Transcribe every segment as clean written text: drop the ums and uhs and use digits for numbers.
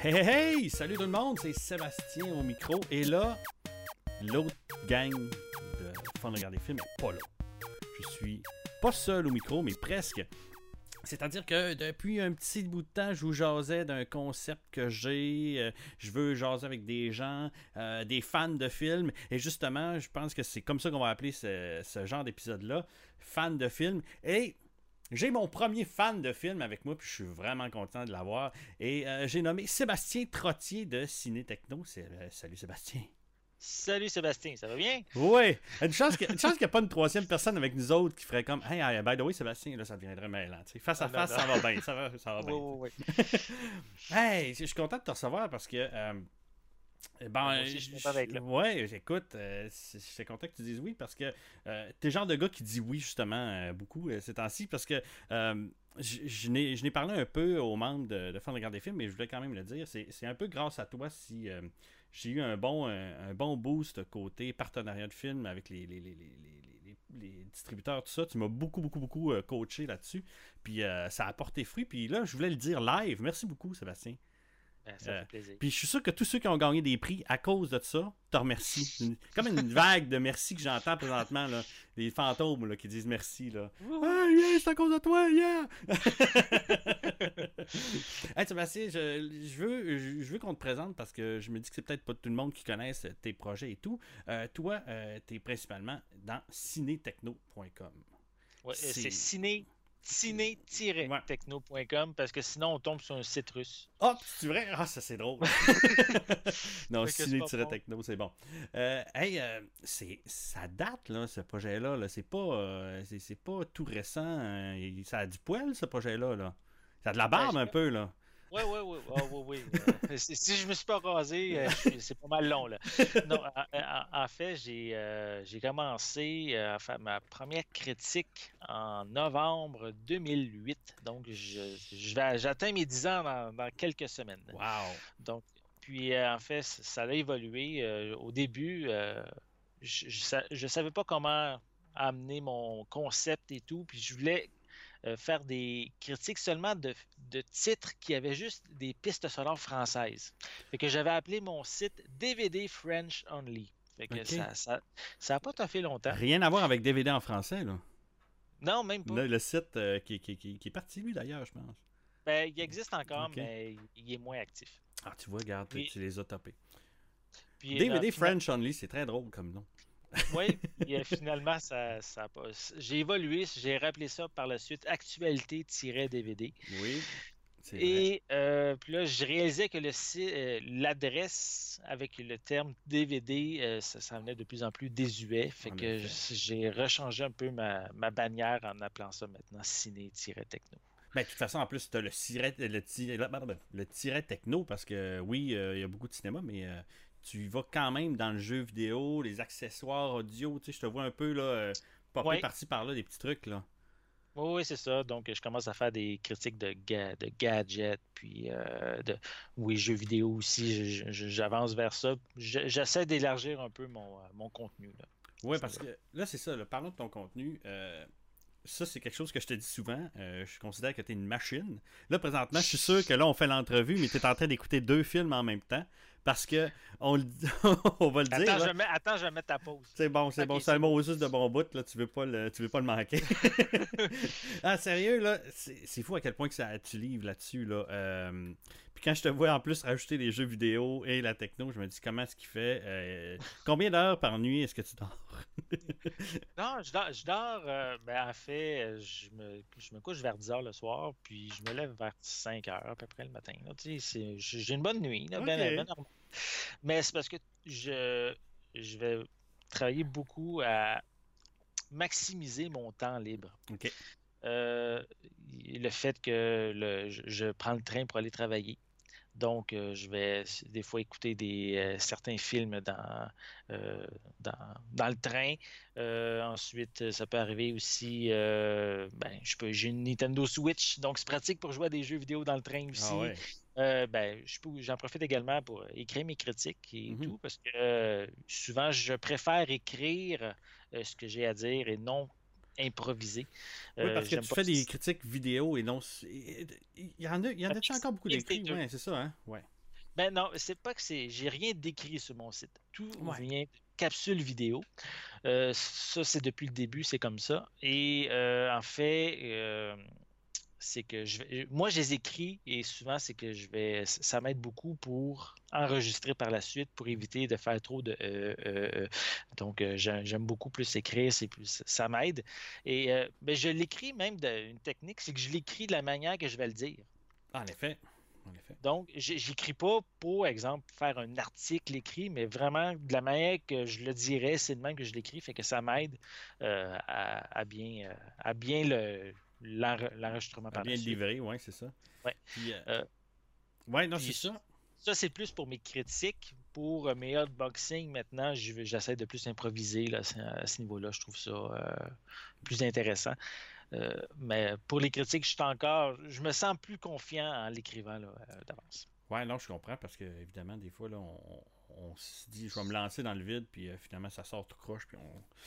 Hey, hey, hey! Salut tout le monde, c'est Sébastien au micro. Et là, l'autre gang de Fun de regarder films n'est pas là. Je suis pas seul au micro, mais presque. C'est-à-dire que depuis un petit bout de temps, je vous jasais d'un concept que j'ai. Je veux jaser avec des gens, des fans de films. Et justement, je pense que c'est comme ça qu'on va appeler ce genre d'épisode-là. Fans de films. Et j'ai mon premier fan de film avec moi, puis je suis vraiment content de l'avoir. Et j'ai nommé Sébastien Trottier de Ciné Techno. Salut Sébastien. Salut Sébastien, ça va bien? Oui, une chance qu'il n'y a pas une troisième personne avec nous autres qui ferait comme Hey, by the way, Sébastien, là, ça deviendrait mêlant. T'sais. Face à Ah, non, face, non. ça va bien. Ça va Oui, bien. oui, oui. Hey, je suis content de te recevoir parce que. Moi aussi, je suis content d'être là. Ouais, écoute, je suis content que tu dises oui parce que t'es le genre de gars qui dit oui justement beaucoup ces temps-ci parce que je n'ai parlé un peu aux membres de Fun de regarder des films, mais je voulais quand même le dire. C'est un peu grâce à toi si j'ai eu un bon boost côté partenariat de films avec les distributeurs, tout ça. Tu m'as beaucoup coaché là-dessus. Puis ça a porté fruit. Puis là, je voulais le dire live. Merci beaucoup, Sébastien. Ben, ça fait plaisir. Puis je suis sûr que tous ceux qui ont gagné des prix à cause de ça, te remercient. Comme une vague de merci que j'entends présentement, là. Les fantômes là, qui disent merci. Là. Ah, yeah, c'est à cause de toi, yeah! Hey, Sébastien, je veux qu'on te présente parce que je me dis que c'est peut-être pas tout le monde qui connaisse tes projets et tout. Toi, tu es principalement dans cinétechno.com. Ouais, C'est- c'est ciné-techno.com parce que sinon on tombe sur un site russe. Ah, c'est vrai? Ah, ça c'est drôle. Non, Fait que c'est pas bon. ciné-techno, c'est bon. Hey, ça date, là, ce projet-là. Là. C'est pas tout récent. Ça a du poil, ce projet-là. Là. Ça a de la Ben, barbe un peu, là. Oui. Si je me suis pas rasé, c'est pas mal long là. Non, en fait, j'ai commencé à faire ma première critique en novembre 2008. Donc, j'atteins mes 10 ans dans quelques semaines. Wow. Donc, puis en fait, ça a évolué. Au début, je savais pas comment amener mon concept et tout. Puis je voulais faire des critiques seulement de titres qui avaient juste des pistes sonores françaises. Fait que j'avais appelé mon site DVD French Only. Fait que OK. ça a pas fait longtemps. Rien à voir avec DVD en français, là. Non, même pas. Le site qui est parti, lui, d'ailleurs, je pense. Ben, il existe encore, OK. mais il est moins actif. Ah, tu vois, regarde, Puis, tu les as topés. puis DVD French Only, c'est très drôle comme nom. oui, puis finalement, ça a pas. J'ai évolué, j'ai rappelé ça par la suite Actualité-DVD. Oui, c'est vrai. Et puis là, je réalisais que l'adresse avec le terme DVD, ça venait de plus en plus désuet. Fait En que effet. j'ai rechangé un peu ma bannière en appelant ça maintenant Ciné-Techno. Ben, de toute façon, en plus, tu as le tiret techno parce que oui, il y a beaucoup de cinéma, mais tu vas quand même dans le jeu vidéo, les accessoires audio. Tu sais, je te vois un peu là, popper Oui, par-ci par-là des petits trucs là. oui, c'est ça. Donc, je commence à faire des critiques de gadgets, puis oui, jeux vidéo aussi. J'avance vers ça. J'essaie d'élargir un peu mon contenu, là. Ouais, parce que là, c'est ça. Là, parlons de ton contenu. Ça, c'est quelque chose que je te dis souvent. Je considère que tu es une machine. Là, présentement, je suis sûr que là, on fait l'entrevue, mais tu es en train d'écouter deux films en même temps. Parce que, on va le dire. Attends, Là. je vais mettre ta pause. C'est bon, Ok, c'est c'est un beau. mot juste de bon bout, là, tu veux pas le manquer. Ah, sérieux, là, c'est fou à quel point que tu livres là-dessus, là. Puis quand je te vois en plus rajouter les jeux vidéo et la techno, je me dis comment est-ce qu'il fait. Combien d'heures par nuit est-ce que tu dors? Non, je dors ben, en fait, je me couche vers 10 heures le soir, puis je me lève vers 5 heures à peu près le matin. Là. Tu sais, j'ai une bonne nuit, là, ben OK. normal. Mais c'est parce que je vais travailler beaucoup à maximiser mon temps libre. OK. Le fait que je prends le train pour aller travailler. Donc, je vais des fois écouter certains films euh, dans le train. Ensuite, ça peut arriver aussi, j'ai une Nintendo Switch, donc c'est pratique pour jouer à des jeux vidéo dans le train Ah aussi. ouais. J'en profite également pour écrire mes critiques et Mhm. tout, parce que souvent, je préfère écrire ce que j'ai à dire et non improviser. Oui, parce que J'aime tu pas. fais des critiques vidéo et non. Il y en a-tu encore beaucoup Mix des d'écrits? deux. Ouais, c'est ça, hein? Ouais. Ben non, c'est pas que c'est. J'ai rien d'écrit sur mon site. Tout Ouais. vient capsule vidéo. Ça, c'est depuis le début, c'est comme ça. Et en fait, c'est que moi, je les écris et souvent, c'est que ça m'aide beaucoup pour enregistrer par la suite pour éviter de faire trop de. Donc, j'aime beaucoup plus écrire, ça m'aide. Et ben, je l'écris même d'une technique, c'est que je l'écris de la manière que je vais le dire. Ah, en effet. En effet. Donc, j'écris pas pour exemple, faire un article écrit, mais vraiment de la manière que je le dirais, c'est de même que je l'écris, fait que ça m'aide à bien l'enregistrement À par la bien le suite. livrer, ouais, c'est ça. Ouais. Puis, Euh, ouais, non, c'est puis ça. ça, c'est plus pour mes critiques. Pour mes unboxings, maintenant, j'essaie de plus improviser là, à ce niveau-là. Je trouve ça plus intéressant. Mais pour les critiques, je me sens plus confiant en l'écrivant là, d'avance. Ouais, non, je comprends parce que, évidemment, des fois, là, on se dit, je vais me lancer dans le vide, puis finalement, ça sort tout croche, puis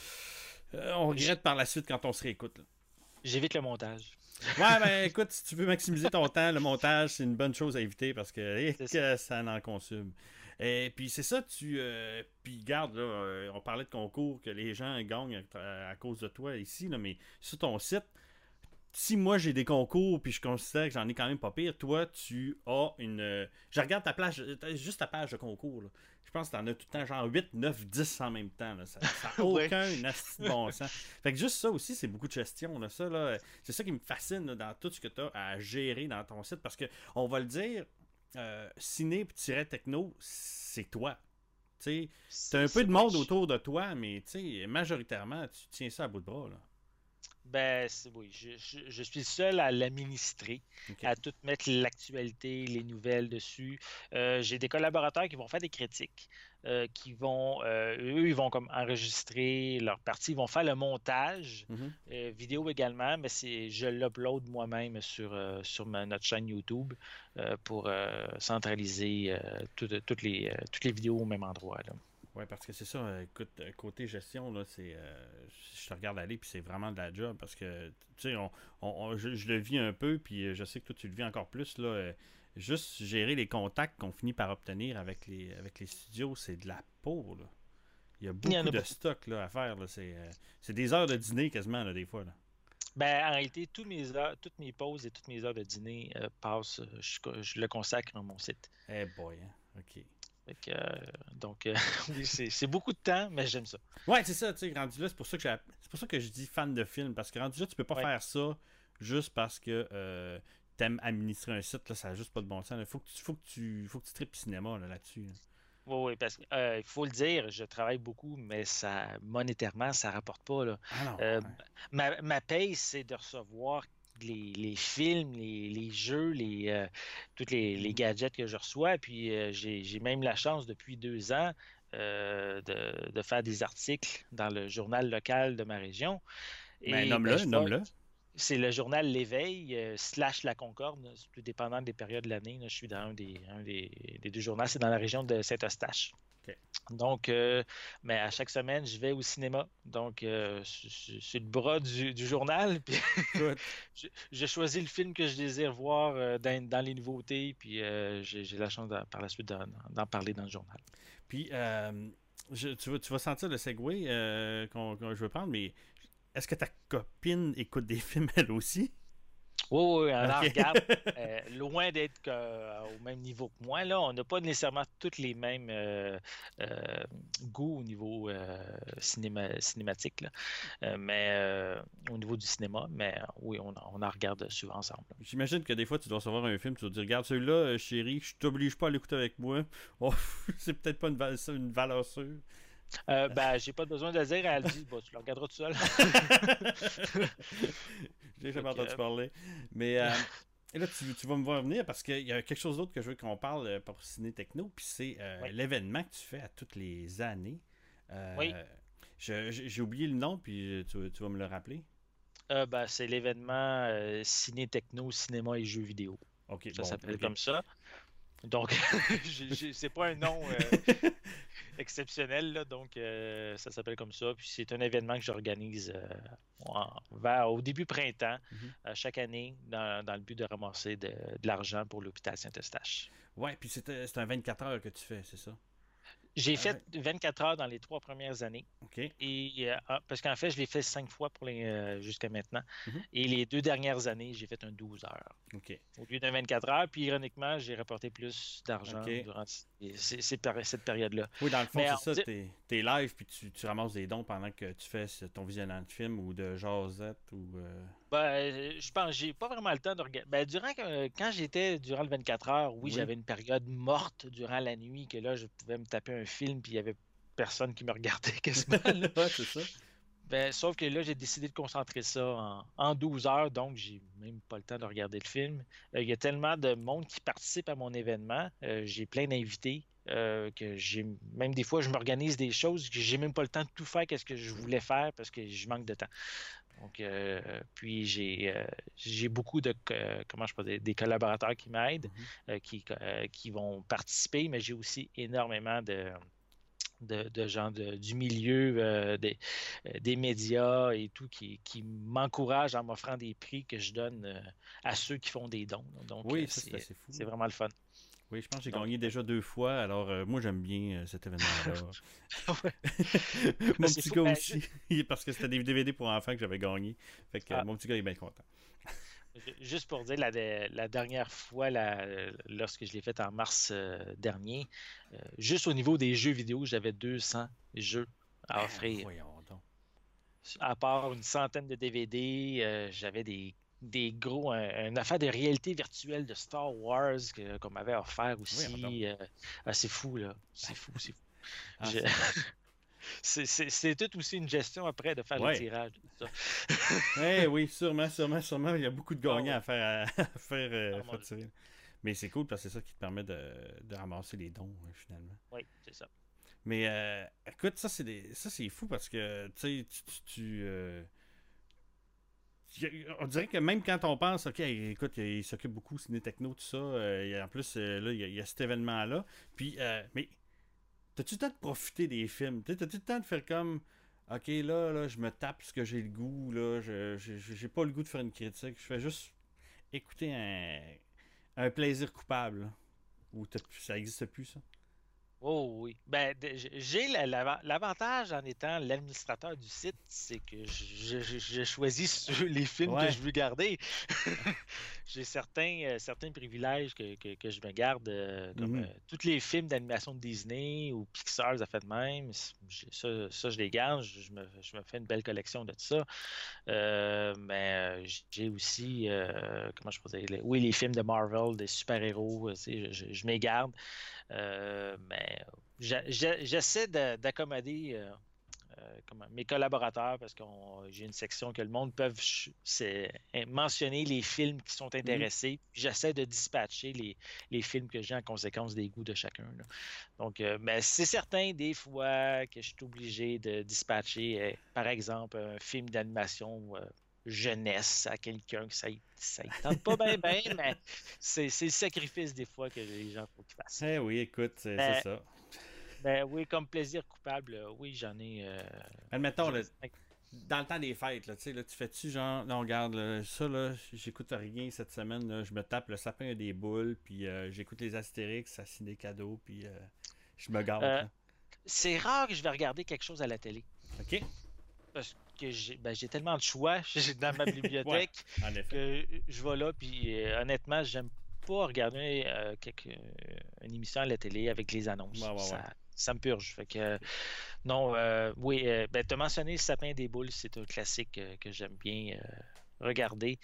on J- regrette par la suite quand on se réécoute, là. J'évite le montage. Ouais, ben écoute, si tu veux maximiser ton temps, le montage, c'est une bonne chose à éviter parce C'est ça. que ça en consomme. Et puis c'est ça, puis garde, là, on parlait de concours que les gens gagnent à cause de toi ici, là, mais sur ton site, si moi j'ai des concours puis je considère que j'en ai quand même pas pire, toi tu as je regarde ta page, juste ta page de concours, là. Je pense que t'en as tout le temps genre 8, 9, 10 en même temps, là. Ça n'a Ouais. aucun asti de bon sens. Fait que juste ça aussi, c'est beaucoup de gestion, là. Ça, là, c'est ça qui me fascine là, dans tout ce que tu as à gérer dans ton site parce que on va le dire, ciné-techno, c'est toi. Tu as un peu de Oui, monde autour de toi, mais majoritairement, tu tiens ça à bout de bras, là. oui, je suis le seul à l'administrer, OK. à tout mettre l'actualité, les nouvelles dessus. J'ai des collaborateurs qui vont faire des critiques, eux, ils vont comme enregistrer leur partie, ils vont faire le montage, Mhm. vidéo également, mais je l'upload moi-même sur notre chaîne YouTube pour centraliser toutes les vidéos au même endroit, là. Ouais, parce que c'est ça, écoute, côté gestion, là, je te regarde aller, puis c'est vraiment de la job, parce que, tu sais, je le vis un peu, puis je sais que toi, tu le vis encore plus, là, juste gérer les contacts qu'on finit par obtenir avec les studios, c'est de la peau, là. Il y a Il y en beaucoup a de beaucoup. stock, là, à faire, là, c'est des heures de dîner, quasiment, là, des fois, là. Ben, en réalité, toutes mes pauses et toutes mes heures de dîner passent, je le consacre à mon site. Eh boy, hein, ok. Fait que, donc, oui, c'est beaucoup de temps, mais j'aime ça. Ouais, c'est ça, tu sais, rendu là, c'est pour ça que je dis fan de film, parce que rendu là, tu peux pas Ouais. faire ça juste parce que t'aimes administrer un site, là, ça n'a juste pas de bon sens. Il faut que tu tripes cinéma là-dessus. Là. Oui, oui, parce qu'il faut le dire, je travaille beaucoup, mais monétairement, ça rapporte pas, là. Ah non, Euh, ouais. ma paye, c'est de recevoir les films, les jeux, tous les Mhm. gadgets que je reçois. Puis j'ai même la chance depuis 2 ans de faire des articles dans le journal local de ma région. Ben, Et ben, nomme-le, nomme-le. c'est le journal L'Éveil slash La Concorde, c'est tout dépendant des périodes de l'année. Là. Je suis dans des deux journaux, c'est dans la région de Saint-Eustache. Ok. Donc, mais à chaque semaine, je vais au cinéma. Donc, c'est le bras du journal. Puis Écoute, je choisis le film que je désire voir dans les nouveautés. Puis j'ai la chance par la suite d'en parler dans le journal. puis, tu vas sentir le segway que je veux prendre, mais est-ce que ta copine écoute des films elle aussi? Oui, oui, on en Ok. regarde. Loin d'être au même niveau que moi, là, on n'a pas nécessairement tous les mêmes goûts au niveau cinématique, là. Mais au niveau du cinéma, mais oui, on en regarde souvent ensemble. J'imagine que des fois, tu dois recevoir un film, tu dois dire, regarde celui-là, chérie, je t'oblige pas à l'écouter avec moi. Oh, c'est peut-être pas une valeur sûre. Ben, j'ai pas besoin de le dire, elle dit, bah, tu le regarderas tout seul. J'ai Fait jamais que, entendu parler. Mais là, tu vas me voir venir parce qu'il y a quelque chose d'autre que je veux qu'on parle pour Ciné Techno, puis c'est oui, l'événement que tu fais à toutes les années. oui. Euh, j'ai oublié le nom, puis tu vas me le rappeler. Ben, c'est l'événement Ciné Techno, cinéma et jeux vidéo. Ok, Ça bon, s'appelle ok. comme ça. Donc, c'est pas un nom exceptionnel, là, donc ça s'appelle comme ça. Puis c'est un événement que j'organise au début printemps, Mhm. chaque année, dans le but de ramasser de l'argent pour l'hôpital Saint-Eustache. Ouais, puis c'est un 24 heures que tu fais, c'est ça? J'ai Ah ouais. fait 24 heures dans les 3 premières années. OK. Parce qu'en fait, je l'ai fait 5 fois jusqu'à maintenant. Mhm. Et les 2 dernières années, j'ai fait un 12 heures OK. au lieu d'un 24 heures. Puis ironiquement, j'ai rapporté plus d'argent OK. durant cette période-là. Oui, dans le fond, Mais c'est on ça. dit, T'es live, puis tu ramasses des dons pendant que tu fais ton visionnage de film ou de jasette ou... je pense que j'ai pas vraiment le temps de regarder. Quand j'étais durant le 24 heures, oui, Oui. j'avais une période morte durant la nuit que là, je pouvais me taper un film puis il y avait personne qui me regardait quasiment, là. Ouais, c'est ça. Sauf que là, j'ai décidé de concentrer ça en 12 heures, donc j'ai même pas le temps de regarder le film. Il y a tellement de monde qui participe à mon événement. J'ai plein d'invités que j'ai même des fois, je m'organise des choses que j'ai même pas le temps de tout faire qu'est-ce que je voulais faire parce que je manque de temps. Donc, puis j'ai beaucoup comment je peux dire, des collaborateurs qui m'aident, Mhm. qui vont participer, mais j'ai aussi énormément de gens du milieu, des médias et tout, qui m'encouragent en m'offrant des prix que je donne à ceux qui font des dons, là. Donc, Oui, ça, c'est assez fou. c'est vraiment le fun. Oui, je pense que j'ai Donc, gagné déjà 2 fois, alors moi, j'aime bien cet événement-là. ouais, Mon c'est petit fou. gars aussi, parce que c'était des DVD pour enfants que j'avais gagné. Fait que Ah, mon petit gars est bien content. juste pour dire, la dernière fois, lorsque je l'ai fait en mars dernier, juste au niveau des jeux vidéo, j'avais 200 jeux à Ben, offrir. voyons donc. À part une centaine de DVD, j'avais des gros, une affaire de réalité virtuelle de Star Wars qu'on m'avait offert Voyons donc. aussi. C'est fou, là. C'est fou, c'est fou. Ah, Je- c'est bon. c'est tout aussi une gestion après de faire le Ouais. tirage de tout ça. Eh oui, sûrement, sûrement, sûrement. Il y a beaucoup de Ah gagnants oui, à faire, à faire, ah, mon faire Dieu. tirer. Mais c'est cool parce que c'est ça qui te permet de ramasser les dons, finalement. Oui, c'est ça. Mais écoute, ça c'est fou parce que tu sais, on dirait que même quand on pense, ok, écoute, il s'occupe beaucoup ciné techno, tout ça, en plus, là, il y a cet événement-là. Puis, mais t'as-tu le temps de profiter des films? T'as-tu le temps de faire comme, ok, là, je me tape ce que j'ai le goût, là, j'ai pas le goût de faire une critique, je fais juste écouter un plaisir coupable, là. Ou ça existe plus, ça? Oh oui. J'ai l'avantage en étant l'administrateur du site, c'est que je choisis les films que Ouais. je veux garder. J'ai certains privilèges que je me garde, comme Mhm. tous les films d'animation de Disney ou Pixar, ça fait de même. Ça, je les garde. Je me fais une belle collection de tout ça. Mais j'ai aussi, comment je peux dire, oui, les films de Marvel, des super-héros, tu sais, je m'y garde. Mais j'essaie d'accommoder mes collaborateurs parce que j'ai une section que le monde peut mentionner les films qui sont Mhm. intéressés. J'essaie de dispatcher les films que j'ai en conséquence des goûts de chacun, là. Donc, mais c'est certain des fois que je suis obligé de dispatcher, par exemple, un film d'animation jeunesse à quelqu'un que ça y tente pas bien, mais c'est le sacrifice des fois que les gens faut qu'ils fassent. Eh oui, écoute, c'est Mais, ça. oui, comme plaisir coupable, oui, j'en ai. Admettons, J'en là, ai dans le temps des fêtes, là, tu sais, là, tu fais-tu genre, non, regarde, là, ça, là, j'écoute rien cette semaine, là, je me tape le sapin à des boules, puis j'écoute les Astérix, à des cadeaux, puis je me gâte, Euh, là. c'est rare que je vais regarder quelque chose à la télé OK? parce que j'ai tellement de choix dans ma Ouais, bibliothèque en effet. que je vais là, puis honnêtement, j'aime pas regarder une émission à la télé avec les Ouais, annonces. ouais, ouais. Ça me purge. Fait que, OK. non, oui, tu as mentionné le sapin des boules, c'est un classique que j'aime bien regarder.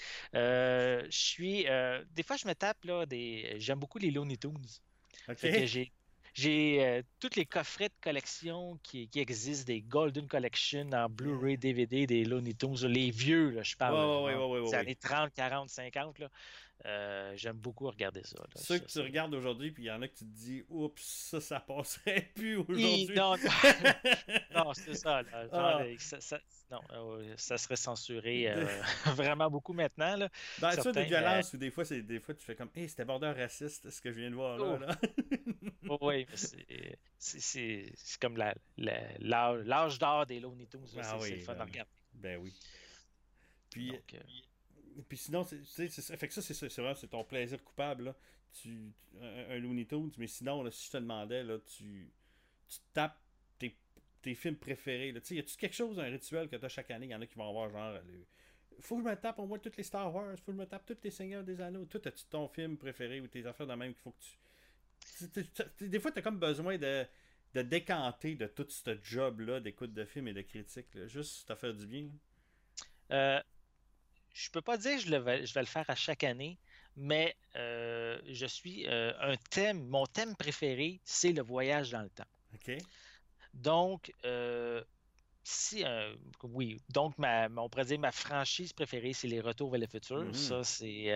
Des fois, je me tape là, j'aime beaucoup les Looney Tunes. Fait que OK? j'ai tous les coffrets de collection qui existent, des Golden Collection en Blu-ray, Yeah. DVD, des Looney Tunes, là, les vieux, là, je Ouais, parle, là, ouais, ouais, genre ouais, ouais, ouais, des ouais. années 30, 40, 50. Là. J'aime beaucoup regarder ça, là. Ceux que tu regardes aujourd'hui, puis il y en a que tu te dis, oups, ça passerait plus Hi, aujourd'hui. non, non, non, c'est ça. Là, genre, Ah, non, ça serait censuré vraiment beaucoup maintenant. Là. dans ça, de Certains, violence, ou des fois, tu fais comme, hey, c'était bordel raciste, ce que je viens de voir là, oh, là. oh, oui, mais c'est comme l'âge d'or des Looney Tunes. Là, Ah c'est le oui, fun ben à oui. regarder. Ben oui. Puis, Donc, puis sinon, tu sais, c'est ça. Fait que ça, c'est vrai, c'est ton plaisir coupable, là. un Looney Tunes, mais sinon, là, si je te demandais, là, tu tapes tes films préférés. Y a-tu quelque chose, un rituel que tu as chaque année? Il y en a qui vont avoir genre. Faut que je me tape au moins toutes les Star Wars, faut que je me tape tous les Seigneurs des Anneaux. Toi, as-tu ton film préféré ou tes affaires de même qu'il faut que des fois, tu as comme besoin de décanter de tout ce job-là d'écoute de films et de critique. Là, juste te faire du bien. Euh, je peux pas dire que je vais le faire à chaque année, mais je suis mon thème préféré, c'est le voyage dans le temps. OK? Donc, si, oui, donc on pourrait dire ma franchise préférée, c'est les Retours vers le futur. Mhm. Ça,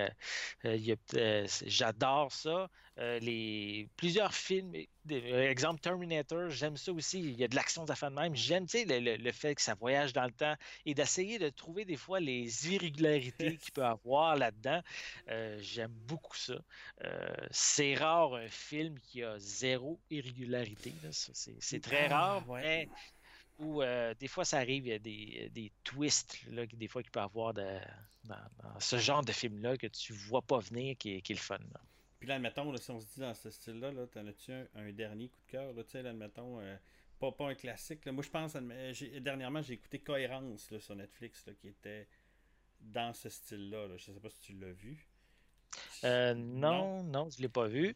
j'adore ça. Plusieurs films, exemple Terminator, j'aime ça aussi. Il y a de l'action de la fin de même. J'aime, tu sais, le fait que ça voyage dans le temps et d'essayer de trouver des fois les irrégularités qu'il peut avoir là-dedans. J'aime beaucoup ça. C'est rare un film qui a zéro irrégularité, là. Ça, c'est très rare, Ouais. mais ou des fois, ça arrive, il y a des twists là, des fois qu'il peut y avoir dans ce genre de film-là que tu vois pas venir qui est le fun. Là. Puis là, admettons, là, si on se dit dans ce style-là, là, t'en as-tu un dernier coup de cœur? Tu sais, là, admettons, pas un classique. Là. Moi, je pense, dernièrement, j'ai écouté Cohérence là, sur Netflix, là, qui était dans ce style-là. Là. Je sais pas si tu l'as vu. Non? Non, non, je l'ai pas vu.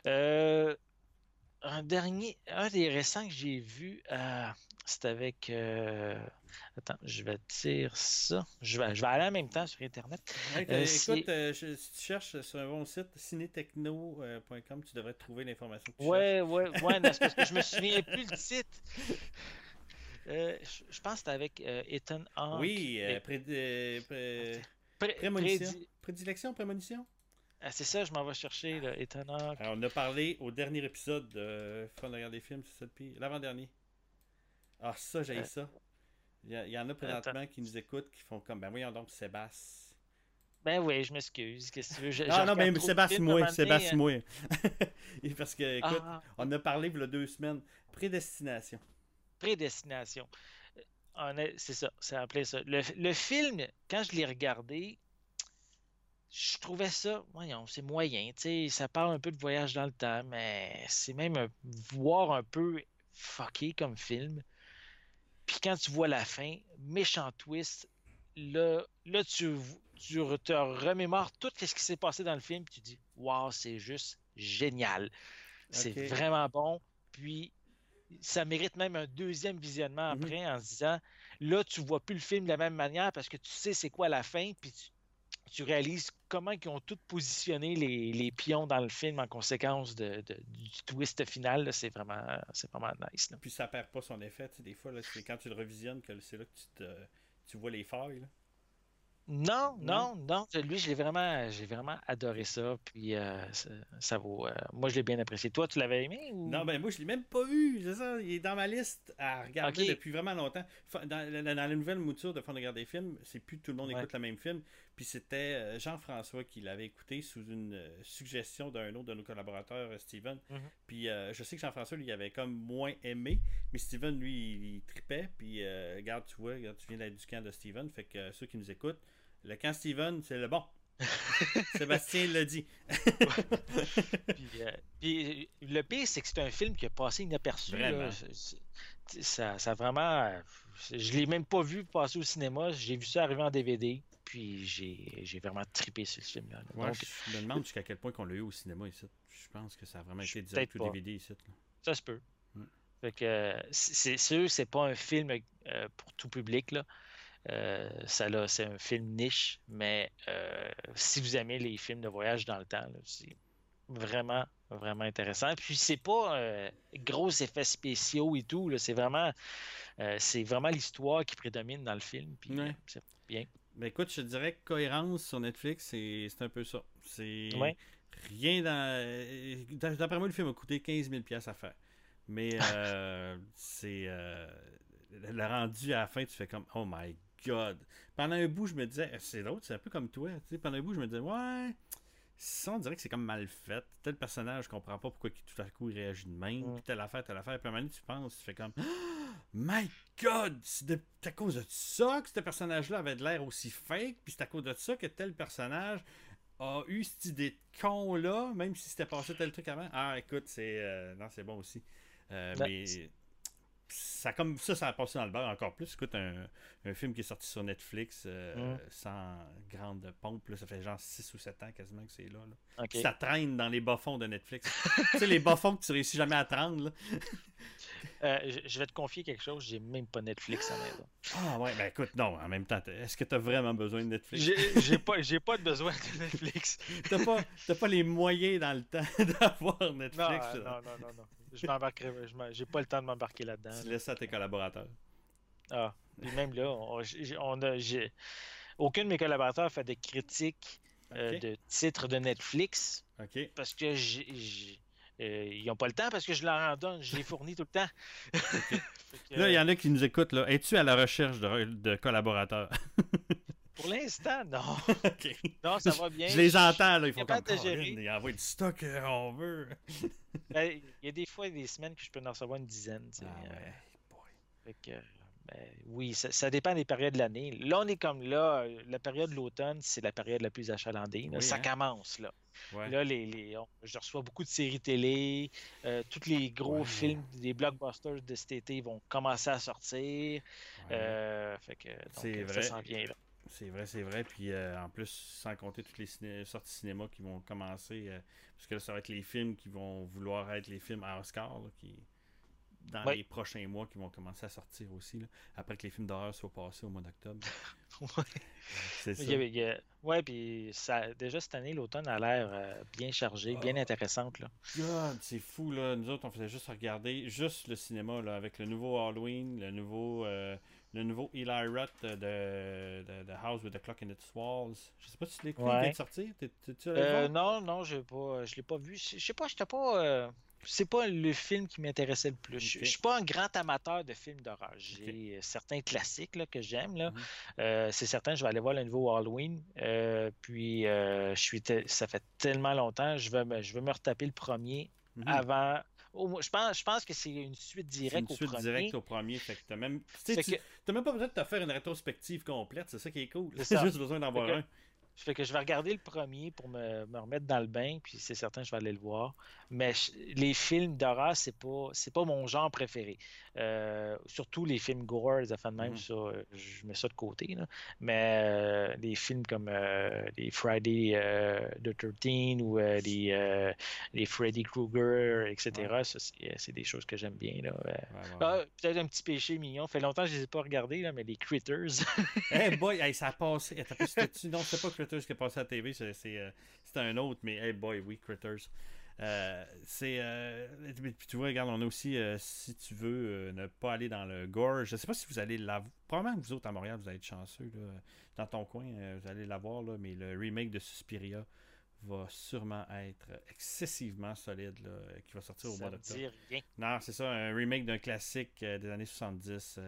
Un des récents que j'ai vu, c'est avec. Attends, je vais te dire ça. Je vais aller en même temps sur Internet. Ouais, C'est- écoute, si tu cherches sur un bon site, cinetechno.com, tu devrais trouver l'information que tu cherches. Ouais, ouais, ouais, mais c'est parce que je me souviens plus le titre. Je pense que c'était avec Ethan Hawke. Oui, Pré- prémonition. prédi- Prédilection, prémonition? Ah, c'est ça, je m'en vais chercher, là, Ethan Hawke. Alors, on a parlé au dernier épisode de Fun de regarder des films, c'est ça depuis l'avant-dernier. Ah, ça, j'ai Euh, ça. Il y en a attends. présentement qui nous écoutent, qui font comme, ben voyons donc, Sébastien. Ben oui, je m'excuse. Qu'est-ce que tu veux? Je Ah non, regarde mais trop de Sébastien, films à un moi, moment donné, Sébastien, moi. Parce que, écoute, Ah, on a parlé il y a 2 semaines. Prédestination. Prédestination. C'est ça, c'est appelé ça. Le film, quand je l'ai regardé, je trouvais ça, voyons, c'est moyen. Tu sais, ça parle un peu de voyage dans le temps, mais c'est même voir un peu fucké comme film. Puis quand tu vois la fin, méchant twist, là tu te remémores tout ce qui s'est passé dans le film, puis tu dis, waouh, c'est juste génial. C'est OK. vraiment bon. Puis ça mérite même un deuxième visionnement Mhm. après en se disant, là, tu vois plus le film de la même manière parce que tu sais c'est quoi la fin, puis tu réalises comment ils ont tout positionné les pions dans le film en conséquence du twist final. Là. C'est vraiment nice. Là. Puis ça perd pas son effet. Tu sais, des fois, là, c'est quand tu le revisionnes que c'est là que tu vois les failles. Là. Non, Non? non, non. Lui, j'ai vraiment adoré ça. Puis ça vaut. Moi, je l'ai bien apprécié. Toi, tu l'avais aimé Non, ou. ben moi, je l'ai même pas vu. C'est ça. Il est dans ma liste à regarder Ok. depuis vraiment longtemps. Dans la nouvelle mouture de Fond de regarder des films, c'est plus tout le monde Ouais. écoute le même film. Puis c'était Jean-François qui l'avait écouté sous une suggestion d'un autre de nos collaborateurs, Steven. Mhm. Puis je sais que Jean-François, lui, avait comme moins aimé. Mais Steven, lui, il tripait. Puis regarde, tu vois, regarde, tu viens d'être du camp de Steven. Fait que ceux qui nous écoutent, le camp Steven, c'est le bon. Sébastien l'a dit. Puis, le pire, c'est que c'est un film qui a passé inaperçu. Vraiment. Là. Ça vraiment. Je l'ai même pas vu passer au cinéma. J'ai vu ça arriver en DVD. Puis j'ai vraiment trippé sur ce film-là. Ouais, Donc, je me demande jusqu'à quel point qu'on l'a eu au cinéma ici. Je pense que ça a vraiment été direct peut-être ou pas. DVD ici. Là. Ça se peut. Mm. Fait que c'est sûr, c'est pas un film pour tout public, là. C'est un film niche, mais si vous aimez les films de voyage dans le temps, là, c'est vraiment, vraiment intéressant. Puis c'est pas gros effets spéciaux et tout, là, c'est vraiment l'histoire qui prédomine dans le film. Puis Ouais. c'est bien. Ben écoute, je te dirais que Cohérence sur Netflix, c'est un peu ça. C'est Ouais. rien dans. D'après moi, le film a coûté 15 000 à faire. Mais c'est. Le rendu à la fin, tu fais comme Oh my god. Pendant un bout, je me disais, c'est drôle, c'est un peu comme toi. Tu sais, pendant un bout, je me disais, ouais. Ça, on dirait que c'est comme mal fait. Tel personnage, je comprends pas pourquoi tout à coup il réagit de même. Mm. Puis telle affaire. Puis à un moment donné, tu penses, tu fais comme My God! C'est à cause de ça que ce personnage-là avait de l'air aussi fake. Puis c'est à cause de ça que tel personnage a eu cette idée de con-là, même si c'était passé tel truc avant. Ah, écoute, non, c'est bon aussi. Mais ça a passé dans le beurre encore plus. Écoute, un film qui est sorti sur Netflix sans grande pompe, là, ça fait genre 6 ou 7 ans quasiment que c'est là. OK. Ça traîne dans les bas-fonds de Netflix. Tu sais, les bas-fonds que tu réussis jamais à prendre. Là. Je vais te confier quelque chose, j'ai même pas Netflix à la maison. Ah ouais, ben écoute, non, en même temps, est-ce que tu as vraiment besoin de Netflix? J'ai pas besoin de Netflix. T'as pas les moyens dans le temps d'avoir Netflix. Non. Je m'embarquerai, j'ai pas le temps de m'embarquer là-dedans. Tu laisses ça à tes collaborateurs. Ah, et même là, aucun de mes collaborateurs fait des critiques de titres de Netflix OK. parce que ils n'ont pas le temps parce que je leur en donne, je les fournis tout le temps. Okay. Là, il y en a qui nous écoutent. Là. Es-tu à la recherche de collaborateurs? Pour l'instant, non. OK. Non, ça va bien. Je les entends, là. Ils font comme ils envoient du stock on veut. Il y a des fois des semaines que je peux en recevoir une dizaine. Fait que, oui, ça dépend des périodes de l'année. Là, on est comme là, la période de l'automne, c'est la période la plus achalandée. Là. Oui, Ça hein? commence, là. Ouais. Là, je reçois beaucoup de séries télé. Tous les gros films, les blockbusters de cet été vont commencer à sortir. Fait que, donc, ça s'en vient, là. C'est vrai. Puis en plus, sans compter toutes les sorties cinéma qui vont commencer, parce que là, ça va être les films qui vont vouloir être les films à Oscar, là, dans les prochains mois, qui vont commencer à sortir aussi, là, après que les films d'horreur soient passés au mois d'octobre. C'est ça. Ouais, puis déjà cette année, l'automne a l'air bien chargé, bien intéressante, là. God, c'est fou, là. Nous autres, on faisait juste regarder le cinéma, là, avec le nouveau Halloween, le nouveau Eli Roth de The House with the Clock in its Walls. Je sais pas si tu l'as écouté, il vient de sortir. T'es-tu allé le voir? Non, je l'ai pas vu. Je sais pas, j'étais pas. C'est pas le film qui m'intéressait le plus. Okay. Je suis pas un grand amateur de films d'horreur. J'ai certains classiques là, que j'aime. Là. C'est certain, je vais aller voir le nouveau Halloween. Puis ça fait tellement longtemps. Je veux me retaper le premier avant. Je pense que c'est une suite directe au premier. C'est une suite directe au premier. Fait que t'as même pas besoin de te faire une rétrospective complète. C'est ça qui est cool. C'est juste besoin d'en voir un. Fait que je vais regarder le premier pour me remettre dans le bain, puis c'est certain que je vais aller le voir. Mais les films d'horreur, c'est pas mon genre préféré. Surtout les films gore, des affaires de même, ça, je mets ça de côté. Là. Mais les films comme les Friday the 13 ou les Freddy Krueger, etc., ça, c'est des choses que j'aime bien. Là. Peut-être un petit péché mignon. Ça fait longtemps que je ne les ai pas regardés, là, mais les Critters. Hey boy, ça a passé. Non, c'était pas Critters qui a passé à la TV, c'était un autre, mais hey boy, oui, Critters. Puis tu vois, regarde, on a aussi, si tu veux ne pas aller dans le gore, je sais pas si vous allez l'avoir. Probablement que vous autres à Montréal, vous allez être chanceux. Là, dans ton coin, vous allez l'avoir, là, mais le remake de Suspiria va sûrement être excessivement solide, là, qui va sortir au mois d'octobre. Ça me dit rien. Non, c'est ça, un remake d'un classique des années 70.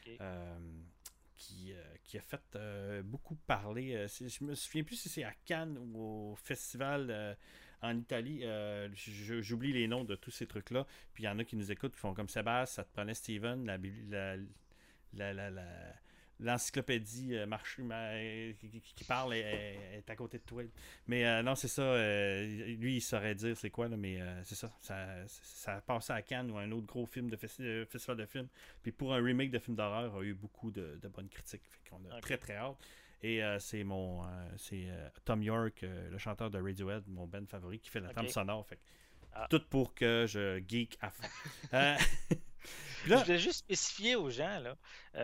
Qui a fait beaucoup parler. Je me souviens plus si c'est à Cannes ou au festival en Italie. J'oublie les noms de tous ces trucs-là. Puis il y en a qui nous écoutent, qui font comme Sébastien, ça te prenait Steven, l'encyclopédie qui parle est à côté de toi. Mais non, c'est ça. Lui, il saurait dire c'est quoi, là, mais c'est ça. Ça a passé à Cannes ou un autre gros film de festival de films. Puis pour un remake de film d'horreur, il a eu beaucoup de bonnes critiques. Fait qu'on a très très hâte. Et c'est Tom York, le chanteur de Radiohead, mon band favori, qui fait la trame sonore. Fait tout pour que je geek à fond. Là, je voulais juste spécifier aux gens, là,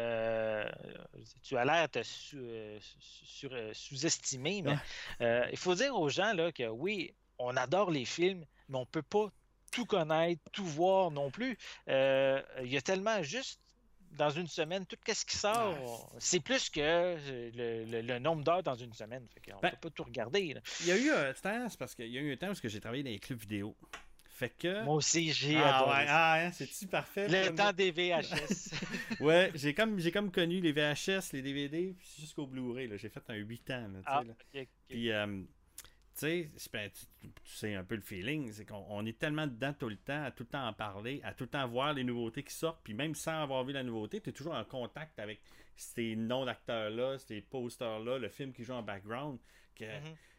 tu as l'air de sous-estimer, mais il faut dire aux gens là, que oui, on adore les films, mais on ne peut pas tout connaître, tout voir non plus. Il y a tellement juste dans une semaine, tout ce qui sort, c'est plus que le nombre d'heures dans une semaine. On ne peut pas tout regarder. Là. Il y a eu un temps, parce qu'il y a eu un temps où j'ai travaillé dans les clubs vidéo. Fait que... Moi aussi, j'ai adoré. C'est-tu parfait? Le temps des VHS. Ouais, j'ai comme connu les VHS, les DVD, puis jusqu'au Blu-ray. Là. J'ai fait un 8 ans. Là, okay. Puis, tu sais un peu le feeling, c'est qu'on est tellement dedans tout le temps, à tout le temps en parler, à tout le temps voir les nouveautés qui sortent, puis même sans avoir vu la nouveauté, tu es toujours en contact avec ces noms d'acteurs-là, ces posters-là, le film qui joue en background, que...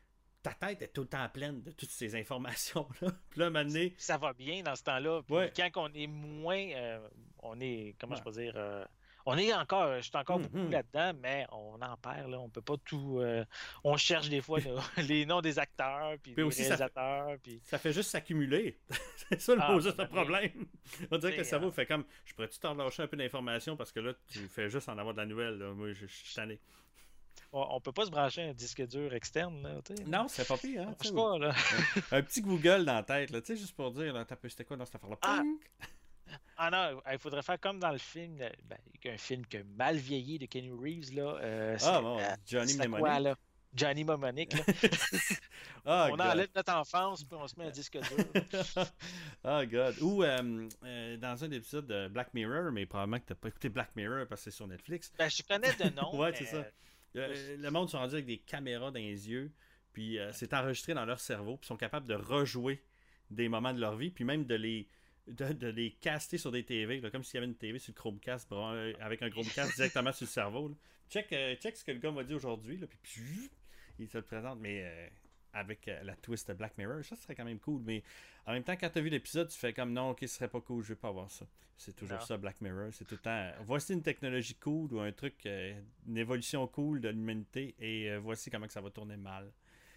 ta tête est tout le temps pleine de toutes ces informations-là. Puis là, à un moment donné, Ça va bien dans ce temps-là. Puis ouais. quand on est moins, on est, comment Ouais. je peux dire, on est encore, je suis encore beaucoup Mhm. là-dedans, mais on en perd, là. On peut pas tout. On cherche des fois les noms des acteurs, puis Puis des aussi, réalisateurs, puis. ça fait juste s'accumuler. C'est ça Ah, juste le problème. On dirait que le tu sais, cerveau fait comme, je pourrais-tu t'en lâcher un peu d'informations parce que là, tu fais juste en avoir de la nouvelle. Là. Moi, je suis tanné. on peut pas se brancher un disque dur externe, là, tu sais. Non, c'est pas pire, Ça hein? marche pas, là. Un petit Google dans la tête, là, tu sais, juste pour dire, là, c'était quoi dans cette affaire-là? Ah, Ping! ah non, il faudrait faire comme dans le film, un film qui a mal vieilli de Kenny Reeves, là. Ah bon, Johnny C'était quoi, Mnemonic. là? Johnny Mnemonic, là. Oh, On God. enlève notre enfance, puis on se met un disque dur. Oh, God. Ou dans un épisode de Black Mirror, mais probablement que t'as pas écouté Black Mirror parce que c'est sur Netflix. Ben, je connais de nom, Ouais, mais c'est ça. Le monde sont rendus avec des caméras dans les yeux, puis c'est enregistré dans leur cerveau, puis sont capables de rejouer des moments de leur vie, puis même de les caster sur des TV, là, comme s'il y avait une TV sur le Chromecast, avec un Chromecast directement sur le cerveau. Là. Check ce que le gars m'a dit aujourd'hui, là, puis il se le présente, mais avec la twist de Black Mirror, ça serait quand même cool, mais en même temps, quand tu as vu l'épisode, tu fais comme non, ok, ce serait pas cool, je vais pas avoir ça. C'est toujours Non. ça, Black Mirror. C'est tout le temps. Voici une technologie cool ou un truc, une évolution cool de l'humanité et voici comment que ça va tourner mal.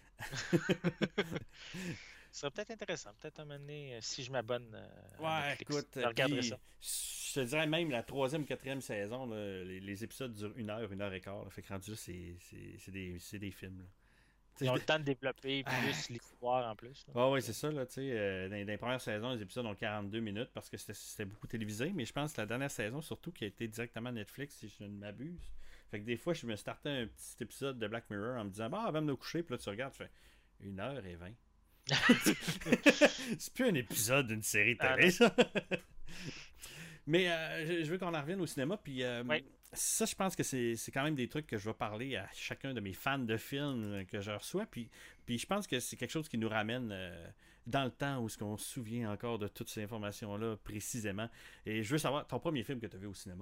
Ce serait peut-être intéressant. Peut-être à un moment donné, si je m'abonne à Ouais, Netflix, écoute, je regarderai puis, ça. je te dirais même la troisième, quatrième saison, là, les épisodes durent 1 heure et quart. Là, fait que rendu là, c'est des films. Là. Ils ont le temps de développer plus l'histoire en plus. Ah oui, c'est ça, là, tu sais, dans les premières saisons, les épisodes ont 42 minutes parce que c'était beaucoup télévisé, mais je pense que la dernière saison, surtout, qui a été directement à Netflix, si je ne m'abuse. Fait que des fois, je me startais un petit épisode de Black Mirror en me disant, bah, avant de me coucher, puis là, tu regardes, tu fais 1h20. C'est plus un épisode d'une série télé, ça. Mais je veux qu'on en revienne au cinéma, puis Oui. ça, je pense que c'est quand même des trucs que je vais parler à chacun de mes fans de films que je reçois, puis je pense que c'est quelque chose qui nous ramène dans le temps où on se souvient encore de toutes ces informations-là précisément. Et je veux savoir, ton premier film que tu as vu au cinéma?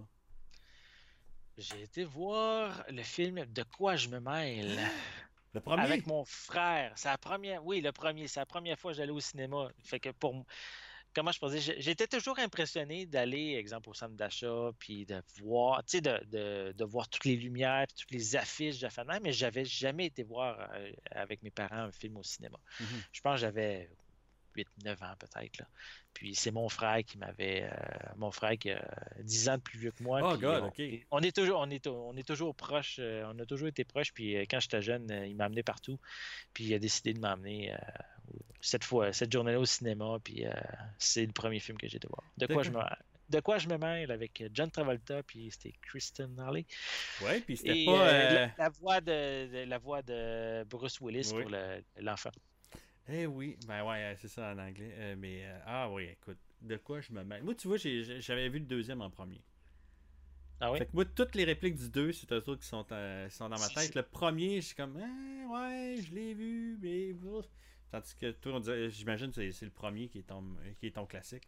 J'ai été voir le film De quoi je me mêle Le premier? avec mon frère. C'est la première, oui, le premier. C'est la première fois que j'allais au cinéma. Fait que comment je peux dire, j'étais toujours impressionné d'aller, exemple, au centre d'achat, puis de voir, tu sais, de voir toutes les lumières, puis toutes les affiches de fan, mais j'avais jamais été voir avec mes parents un film au cinéma. Mhm. Je pense que j'avais 8, 9 ans peut-être, là. Puis c'est mon frère qui m'avait, mon frère qui a 10 ans de plus vieux que moi. Oh, puis God, on, ok. on est toujours proches, on a toujours été proches, puis quand j'étais jeune, il m'a amené partout, puis il a décidé de m'emmener cette journée-là au cinéma, puis c'est le premier film que j'ai été voir. De quoi je me mêle avec John Travolta, puis c'était Kristen Harley. Ouais, puis c'était Et pas. la voix de Bruce Willis Oui. pour l'enfant. Eh oui, ben ouais, c'est ça en anglais. Ah oui, écoute, de quoi je me mêle. Moi, tu vois, j'avais vu le deuxième en premier. Ah oui? Fait que moi, toutes les répliques du 2, c'est eux autres qui sont dans ma Si, tête. si. Le premier, je suis comme, ah, ouais, je l'ai vu, mais. Tandis que toi, j'imagine que c'est le premier qui est ton classique.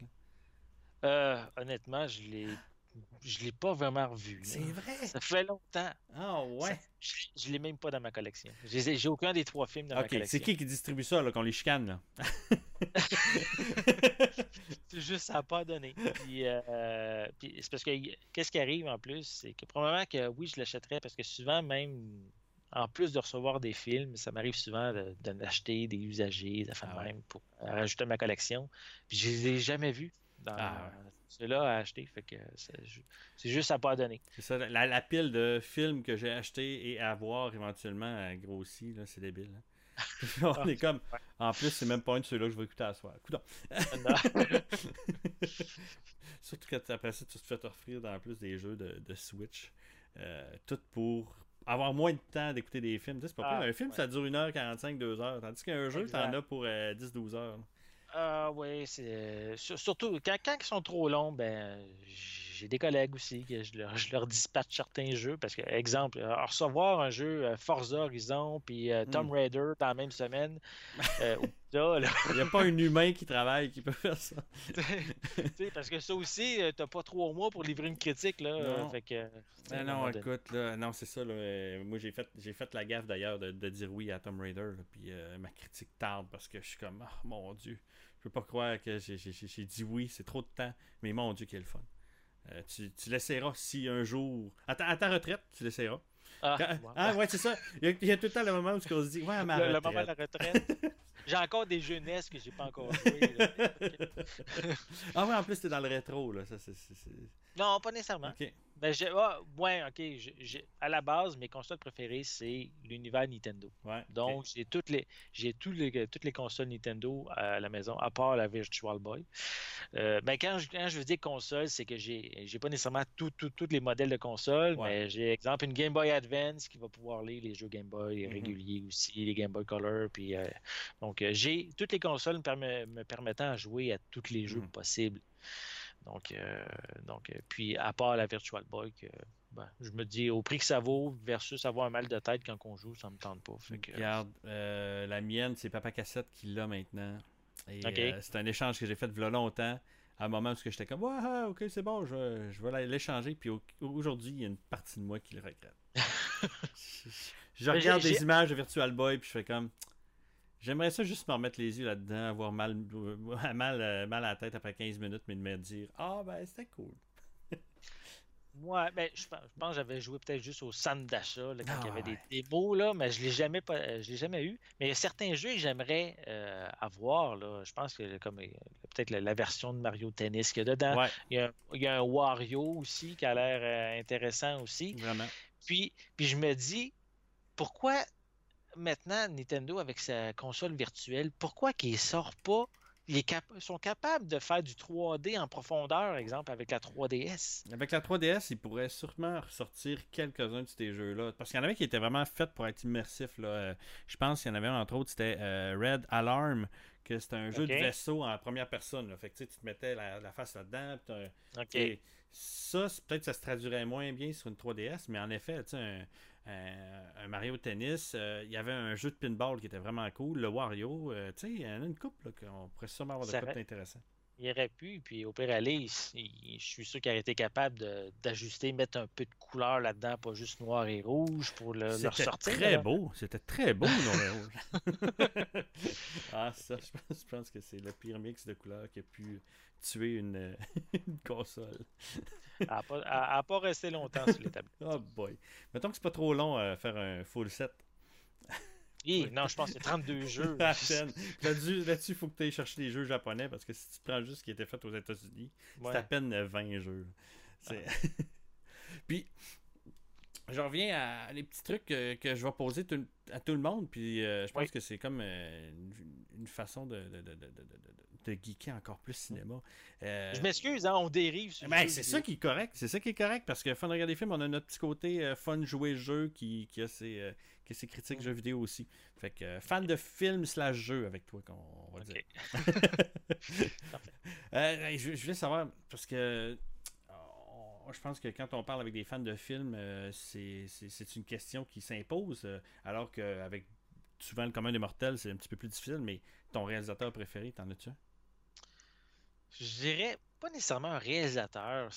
Là. Honnêtement, je l'ai pas vraiment revu, là. C'est vrai? Ça fait longtemps. Ah ouais? Je l'ai même pas dans ma collection. J'ai aucun des 3 films dans ma Ok, collection. c'est qui distribue ça, là, qu'on les chicane, là? C'est juste, ça n'a pas donné. Puis c'est parce que qu'est-ce qui arrive en plus, c'est que probablement que oui, je l'achèterais parce que souvent, même en plus de recevoir des films, ça m'arrive souvent de m'acheter des usagers, des affaires Ah ouais. même pour rajouter à ma collection. Puis je les ai jamais vus dans Ah ceux-là à acheter. Fait que c'est juste, ça n'a pas donné. C'est ça, la pile de films que j'ai acheté et à voir éventuellement grossit, là, c'est débile. Hein? On est comme. Ouais. En plus, c'est même pas un de ceux-là que je vais écouter à soir. Coudonc. Non. Surtout quand après ça, tu te fais offrir dans plus des jeux de Switch. Tout pour avoir moins de temps d'écouter des films. Tu sais, c'est pas pire. Un film, ouais. ça dure 1h45, 2h. Tandis qu'un jeu, Exact. t'en as pour 10-12 heures. Ah oui, c'est surtout quand ils sont trop longs, ben j'ai des collègues aussi que je leur dispatche certains jeux parce que, exemple, recevoir un jeu Forza Horizon puis Tomb Hmm. Raider dans la même semaine, oublie ça, là. Il n'y a pas un humain qui travaille qui peut faire ça. Tu sais, parce que ça aussi, t'as pas 3 mois pour livrer une critique, là. Non. Fait que, tu sais, à Ah un non, moment donné. écoute, là, non, c'est ça. Là, moi, j'ai fait la gaffe d'ailleurs de dire oui à Tomb Raider. Là, puis ma critique tarde parce que je suis comme, ah mon Dieu, je peux pas croire que j'ai dit oui, c'est trop de temps. Mais mon Dieu, quel fun. Tu l'essaieras si un jour. À ta retraite, tu l'essaieras. Ah, bon. Ah, ouais, c'est ça. Il y a tout le temps le moment où on se dit, ouais, à ma Le moment de la retraite. retraite. J'ai encore des jeunesses que j'ai pas encore jouées, là. Ah, ouais, en plus, t'es dans le rétro, là. Ça, Non, pas nécessairement. Ok. Ben, ouais, ok. À la base, mes consoles préférées, c'est l'univers Nintendo. Ouais. Donc, Ok. j'ai toutes les consoles Nintendo à la maison, à part la Virtual Boy. Ben, quand je veux dire console, c'est que j'ai pas nécessairement tous les modèles de consoles, Ouais. mais j'ai, exemple, une Game Boy Advance qui va pouvoir lire les jeux Game Boy Mhm. réguliers aussi, les Game Boy Color. Puis, donc, j'ai toutes les consoles me permettant de jouer à tous les jeux Mhm. possibles. Donc, puis à part la Virtual Boy, ben, je me dis au prix que ça vaut versus avoir un mal de tête quand on joue, ça me tente pas. Fait que, Regarde, la mienne, c'est Papa Cassette qui l'a maintenant. Et OK. c'est un échange que j'ai fait il y a longtemps. À un moment où j'étais comme, ouais, ah, ok, c'est bon, je vais l'échanger. Puis aujourd'hui, il y a une partie de moi qui le regrette. Je, je Mais regarde des images de Virtual Boy, puis je fais comme, j'aimerais ça juste me remettre les yeux là-dedans, avoir mal à la tête après 15 minutes, mais de me dire, ah, ben, c'était cool. moi, ben, je pense que j'avais joué peut-être juste au centre d'achat là, quand il y avait Ah, des ouais. démos, là, mais je l'ai jamais eu. Mais il y a certains jeux que j'aimerais avoir. Là. Je pense que comme peut-être la version de Mario Tennis qu'il y a dedans. Ouais, Il y a un Wario aussi qui a l'air intéressant aussi. vraiment. Puis je me dis, pourquoi maintenant, Nintendo, avec sa console virtuelle, pourquoi qu'ils sortent pas, sont capables de faire du 3D en profondeur, exemple, avec la 3DS? Avec la 3DS, ils pourraient sûrement ressortir quelques-uns de ces jeux-là. Parce qu'il y en avait qui étaient vraiment faits pour être immersifs. Là. Je pense qu'il y en avait un, entre autres, c'était Red Alarm, que c'était un jeu de OK? vaisseau en première personne. Là. Fait que tu sais, tu te mettais la face là-dedans. OK. Ça, peut-être que ça se traduirait moins bien sur une 3DS, mais en effet, tu sais, un Mario Tennis, il y avait un jeu de pinball qui était vraiment cool, le Wario, tu sais, il y en a une couple là, qu'on pourrait sûrement avoir de Ça quoi aurait- d'intéressant. il aurait pu, puis au pire aller, je suis sûr qu'il aurait été capable d'ajuster, mettre un peu de couleur là-dedans, pas juste noir et rouge pour le ressortir. Là. C'était très beau, non, mais rouge. Ah, ça, je pense que c'est le pire mix de couleurs qui a pu tuer une console. Elle n'a pas resté longtemps sur les tablettes. Oh boy. Mettons que c'est pas trop long à faire un full set. Non, je pense que c'est 32 jeux. À peine. Là-dessus, il faut que tu ailles chercher des jeux japonais parce que si tu prends juste ce qui était fait aux États-Unis, c'est à Ouais. peine 20 jeux. C'est... Puis, je reviens à les petits trucs que je vais poser à tout le monde. Puis, je pense Oui. que c'est comme une façon de geeker encore plus cinéma. Je m'excuse, hein, on dérive sur le Ben, jeu c'est vidéo. ça qui est correct. C'est ça qui est correct parce que fun de regarder des films, on a notre petit côté fun jouer jeu qui a ses critiques jeux vidéo aussi. Fait que fan de films slash jeux avec toi, on va dire. Parfait. Je voulais savoir parce que je pense que quand on parle avec des fans de films, c'est une question qui s'impose, alors qu'avec souvent le commun des mortels, c'est un petit peu plus difficile, mais ton réalisateur préféré, t'en as-tu un? Je dirais pas nécessairement un réalisateur,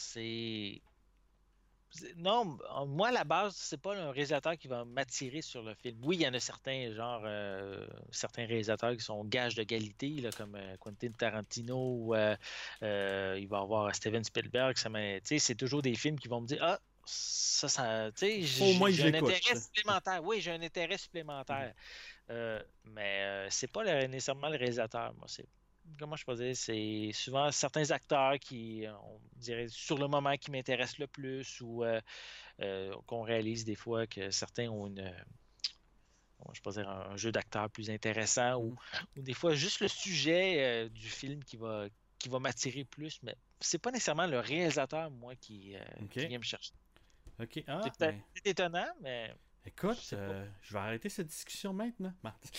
non, moi, à la base, c'est pas un réalisateur qui va m'attirer sur le film. Oui, il y en a certains, genre, certains réalisateurs qui sont gages de qualité, là, comme Quentin Tarantino, ou il va y avoir Steven Spielberg. Tu sais, c'est toujours des films qui vont me dire, ah, ça, tu sais, Faut au moins que j'ai un j'écoute. intérêt supplémentaire. Oui, j'ai un intérêt supplémentaire. Mais c'est pas nécessairement le réalisateur, moi. Comment je peux dire, c'est souvent certains acteurs qui, on dirait, sur le moment qui m'intéressent le plus ou qu'on réalise des fois que certains ont comment je peux dire, un jeu d'acteur plus intéressant ou des fois juste le sujet du film qui va m'attirer plus, mais c'est pas nécessairement le réalisateur, moi, qui Ok. vient me chercher. Ok. Ah, C'est peut-être étonnant, mais Écoute, sais pas. je vais arrêter cette discussion maintenant.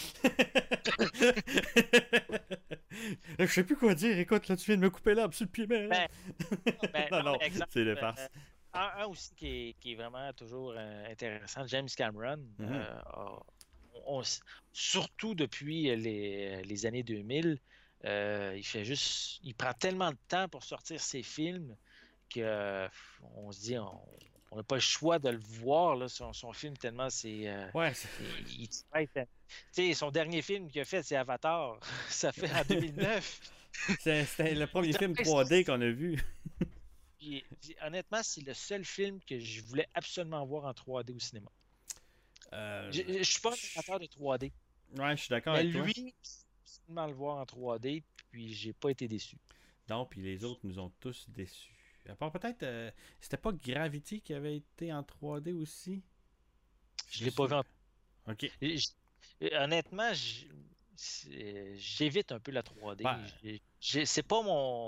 Je sais plus quoi dire. Écoute, là, tu viens de me couper l'herbe sur le pied, mais... Ben, Non, non, non, mais exemple, c'est des farces. un aussi qui est vraiment toujours intéressant, James Cameron, Mhm. surtout depuis les années 2000, il prend tellement de temps pour sortir ses films que on se dit, on n'a pas le choix de le voir, là, son film, tellement Ouais, il travaille. Tu sais, son dernier film qu'il a fait, c'est Avatar. Ça fait en 2009. c'était le Il premier film travaille 3D qu'on a vu. puis, honnêtement, c'est le seul film que je voulais absolument voir en 3D au cinéma. Je suis pas un amateur de 3D, Ouais, je suis d'accord mais avec toi. lui, je voulais absolument le voir en 3D, puis j'ai pas été déçu. Non, puis les autres nous ont tous déçus. À part peut-être, c'était pas Gravity qui avait été en 3D aussi? Je Je me l'ai pas vu souviens. en... Ok. Honnêtement, j'évite un peu la Ben, 3D. C'est pas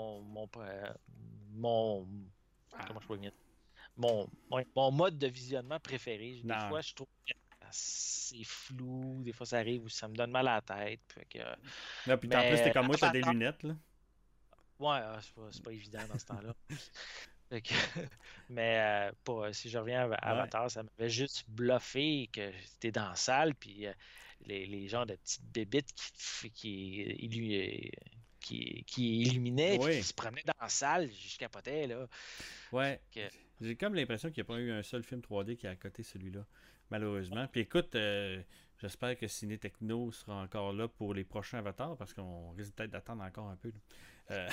mon, ah, comment je peux dire? Mon mode de visionnement préféré. Des non. fois, je trouve que c'est flou, des fois ça arrive où ça me donne mal à la tête. Là, puis en plus, t'es Mais comme moi, t'as des Avatar, lunettes, là. ouais, c'est pas évident dans ce temps-là. Fait que- mais si je reviens à Ouais. Avatar, ça m'avait juste bluffé que j'étais dans la salle, puis les genres de petites bébites qui illuminaient, puis qui Oui. se promenaient dans la salle, je capotais, là. Ouais. Que- J'ai comme l'impression qu'il n'y a pas eu un seul film 3D qui a à côté celui-là, malheureusement. Puis écoute, j'espère que Ciné Techno sera encore là pour les prochains avatars, parce qu'on risque peut-être d'attendre encore un peu, là. Euh,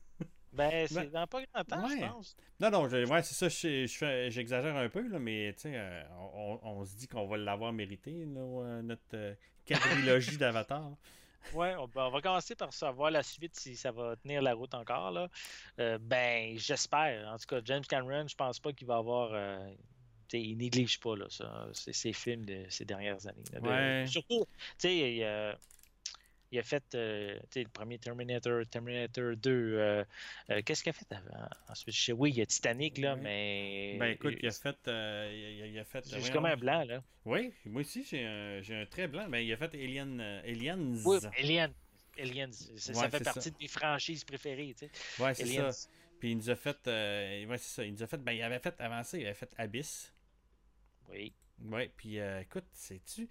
Ben, ben, c'est dans pas grand temps, je ouais. pense. Non, non, ouais, c'est ça, j'exagère un peu, là, mais tu sais, on se dit qu'on va l'avoir mérité, là, notre quadrilogie d'Avatar. Ouais, on va commencer par savoir la suite si ça va tenir la route encore, là. Ben, j'espère. En tout cas, James Cameron, je pense pas qu'il va avoir. Il néglige pas là, ses films de ces dernières années, là. Ouais, Surtout, tu sais, il a fait tu sais, le premier Terminator 2. Qu'est-ce qu'il a fait avant? Ensuite, oui, il y a Titanic, là, ouais. Ben mais écoute, il a fait, il a fait, j'ai comme voyons. un blanc, là. Oui, moi aussi, j'ai un très blanc. Ben il a fait Aliens. Oui, Aliens, ça Ouais, fait c'est ça. partie de mes franchises préférées, tu sais. Ouais, c'est Aliens, ça. Puis il nous a fait, ouais, c'est ça. Il nous a fait, ben il avait fait, avant ça, il avait fait Abyss. oui. Ouais, puis écoute, sais-tu.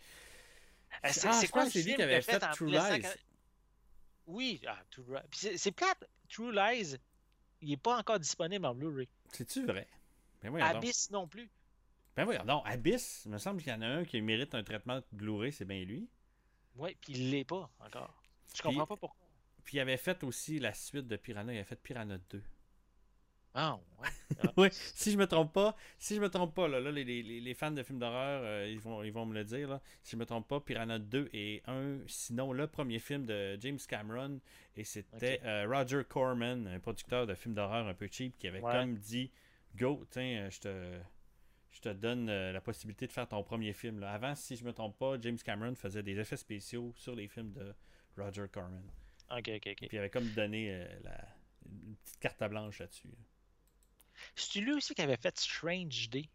C'est Je quoi pense le que c'est lui qui film qu'il avait a fait fait en True 1940? Lies. Oui, True Lies. Puis c'est plate. True Lies, il n'est pas encore disponible en Blu-ray. C'est-tu vrai? Ben voyons donc. Abyss non plus. Ben voyons donc. Abyss, il me semble qu'il y en a un qui mérite un traitement de Blu-ray, c'est bien lui. Oui, puis il l'est pas encore. Je Puis, comprends pas pourquoi. puis il avait fait aussi la suite de Piranha, il avait fait Piranha 2. Ah, ouais. Ah, Oui, si je me trompe pas, là, les fans de films d'horreur, ils vont me le dire, là. Si je me trompe pas, Piranha 2 est sinon le premier film de James Cameron, et c'était ok. Roger Corman, un producteur de films d'horreur un peu cheap, qui avait Ouais. comme dit, Go, tiens, je te donne la possibilité de faire ton premier film, là. Avant, si je me trompe pas, James Cameron faisait des effets spéciaux sur les films de Roger Corman. Ok, ok, Puis ok. il avait comme donné une petite carte blanche là-dessus, là. C'est lui aussi qui avait fait Strange Day.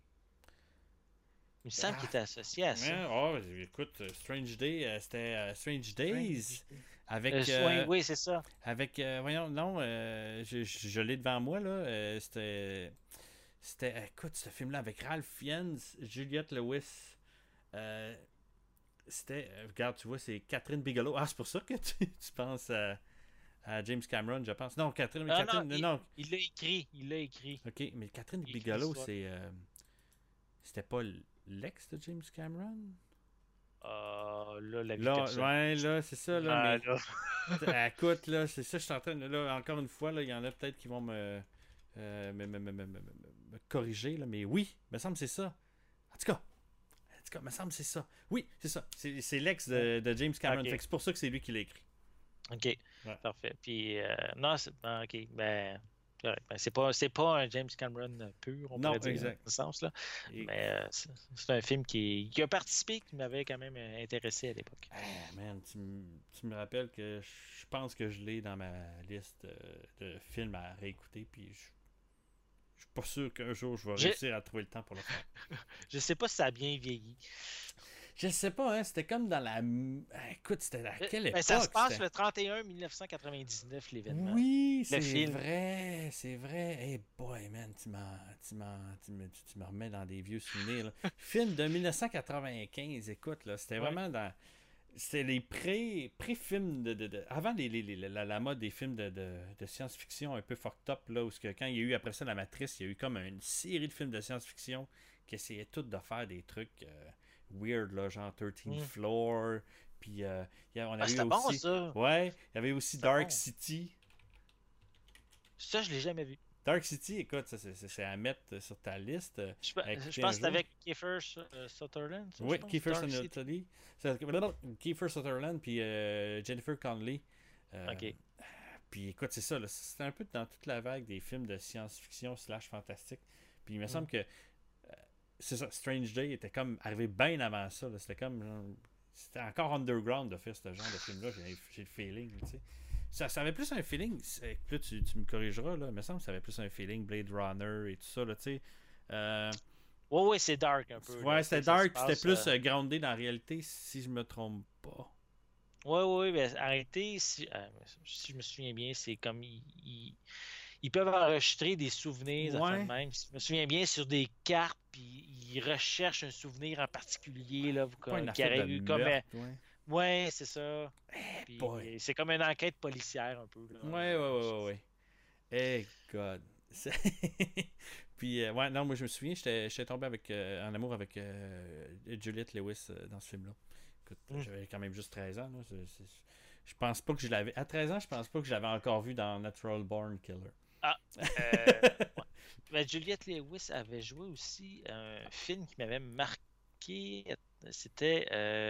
Il me semble qu'il Ah, était associé à ça. ouais, oh, écoute, Strange Day, c'était Strange Days Strange Day. avec, Oui, oui, c'est ça. voyons, non, je l'ai devant moi, là, écoute, ce film-là avec Ralph Fiennes, Juliette Lewis, euh, regarde, tu vois, c'est Catherine Bigelow. Ah, c'est pour ça que tu penses à James Cameron, je pense. Non, Ah non, non, il l'a écrit. Il l'a écrit. ok, mais Catherine Il a écrit Bigelow, l'histoire. c'était pas l'ex de James Cameron? Là, la vie Là, personnelle. ouais, là, c'est ça, là, Ah, mais là. écoute, là, c'est ça, je suis en train de, là, encore une fois, là, il y en a peut-être qui vont me corriger, là, mais oui, me semble que c'est ça. En tout cas, me semble que c'est ça. Oui, c'est ça. C'est l'ex de James Cameron. Ok. Fait que c'est pour ça que c'est lui qui l'a écrit. OK, Ouais. parfait. Puis, non, OK, ben, correct. Ben, c'est pas un James Cameron pur, on Non, pourrait dire, dans exact. ce sens-là. Et, Mais c'est un film qui a participé, qui m'avait quand même intéressé à l'époque. man, tu me rappelles que je pense que je l'ai dans ma liste de films à réécouter, puis je pas sûr qu'un jour je vais Je, réussir à trouver le temps pour le faire. je sais pas si ça a bien vieilli. Je sais pas, hein, c'était comme dans la... Écoute, c'était à quelle Ben, ça se époque? passe le 31 1999, l'événement. Oui, Le c'est film. vrai, c'est vrai. Hey boy, man, tu me remets dans des vieux souvenirs, là. Film de 1995, écoute, là, c'était Ouais. vraiment dans... C'était les pré-films avant la mode des films de science-fiction un peu fucked up, là, où quand il y a eu après ça la Matrice, il y a eu comme une série de films de science-fiction qui essayaient toutes de faire des trucs weird, là, genre 13th Mm. Floor, puis on Ah, avait eu c'était bon, aussi... ça. Ouais, il y avait aussi C'était Dark bon. City. Ça, je l'ai jamais vu. Dark City, écoute, ça c'est à mettre sur ta liste à Je écouter un pense que c'était jour. avec Kiefer Sutherland, ça, je Oui, pense. Kiefer Dark City. Sutherland, Kiefer Sutherland, puis Jennifer Connelly. Euh, Ok. Puis écoute, c'est ça, là, c'était un peu dans toute la vague des films de science-fiction slash fantastique. Puis il me Mm. semble que c'est ça, Strange Day était comme arrivé bien avant ça. Là. C'était comme genre, c'était encore underground de faire ce genre de film-là, j'ai le feeling, tu sais. Ça avait plus un feeling, là tu me corrigeras, là, il me semble que ça avait plus un feeling Blade Runner et tout ça, là, tu sais. Euh, Ouais, ouais, c'est dark un peu, là. ouais, Tu sais, c'était ça se dark, c'était passe. plus groundé dans la réalité, si je me trompe pas. Ouais, ouais, ben, arrêtez. Si je me souviens bien, c'est comme ils peuvent enregistrer des souvenirs, à fin de Ouais, même. Si je me souviens bien, sur des cartes, puis ils recherchent un souvenir en particulier, là, pas une qui affaire aurait de eu comme. meurtre, ouais. Ouais, c'est ça. Puis Boy. c'est comme une enquête policière, un peu, là. Ouais, ouais, ouais, ouais, ouais. Hey, God. C'est- Puis, ouais, non, moi je me souviens, j'étais tombé en amour avec Juliette Lewis dans ce film-là. Écoute, Hmm. j'avais quand même juste 13 ans. Là, je pense pas que je l'avais. À 13 ans, je pense pas que je l'avais encore vu dans Natural Born Killer. Ah, ouais. Ben, Juliette Lewis avait joué aussi un film qui m'avait marqué. C'était,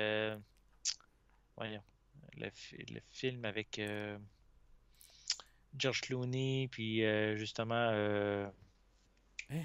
voyons, le film avec George Clooney, puis justement Hein?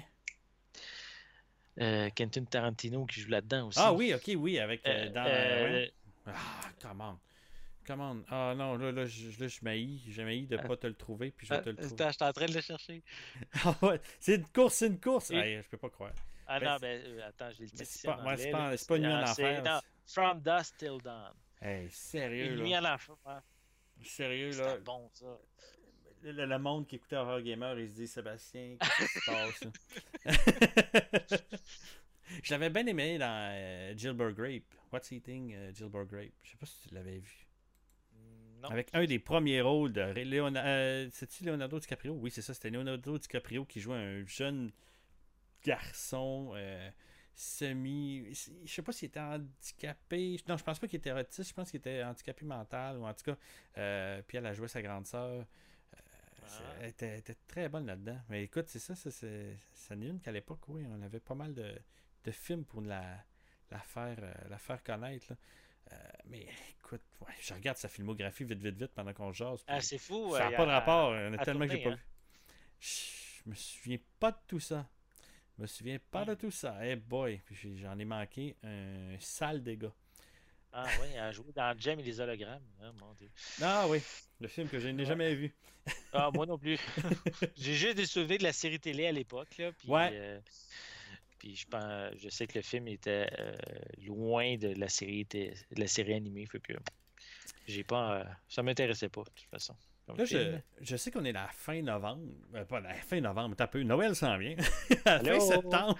Quentin Tarantino qui joue là-dedans Ah aussi. oui, ok, oui, avec Euh, voyons. euh, Ah, comment? Comment? Ah non, je m'haïs. Je m'haïs de euh, pas te le trouver, puis je vais te le trouver. j'étais en train de le chercher. Ah ouais, c'est une course, c'est une course. Et- Hey, je peux pas croire. ah Ben, non, ben attends, je l'ai le mais titre c'est ici en pas, ouais, anglais, là. c'est pas Nuit en C'est enfer. non, From Dusk Till Dawn. Hey, sérieux, Une là. nuit en enfer. Ouais. Sérieux, là. C'était bon, ça. Le monde qui écoutait Horror Gamer, il se dit Sébastien, qu'est-ce qui se passe? Je l'avais bien aimé dans Gilbert Grape. What's Eating Gilbert Grape? Je sais pas si tu l'avais vu. Non. Avec un des premiers rôles de c'est-tu Leonardo DiCaprio? Oui, c'est ça. C'était Leonardo DiCaprio qui jouait un jeune garçon semi. Je sais pas s'il était handicapé. Non, je pense pas qu'il était autiste. Je pense qu'il était handicapé mental. Ou en tout cas, puis elle a joué sa grande sœur. Ah. Elle était très bonne là-dedans. Mais écoute, c'est ça. Ça n'est une qu'à l'époque, oui, on avait pas mal de films pour la faire connaître. Là. Mais écoute, ouais, je regarde sa filmographie vite pendant qu'on jase. Ah, Puis c'est fou. ça n'a pas de rapport. Il y en a à tellement que j'ai tourner, pas hein. vu. Je me souviens pas de tout ça. Je me souviens pas de Hmm. tout ça. Hey boy, puis j'en ai manqué un sale dégât. Ah oui, elle a joué dans Jem et les hologrammes. Ah, mon Dieu. Ah oui, le film que je n'ai Ouais. jamais vu. Ah, moi non plus. J'ai juste des souvenirs de la série télé à l'époque, là, Ouais, puis je sais que le film était loin de la série animée, fait que j'ai pas, ça m'intéressait pas de toute façon comme là, film. je sais qu'on est la fin novembre. Pas la fin novembre, t'as peu. Noël s'en vient. À la fin Allô? septembre.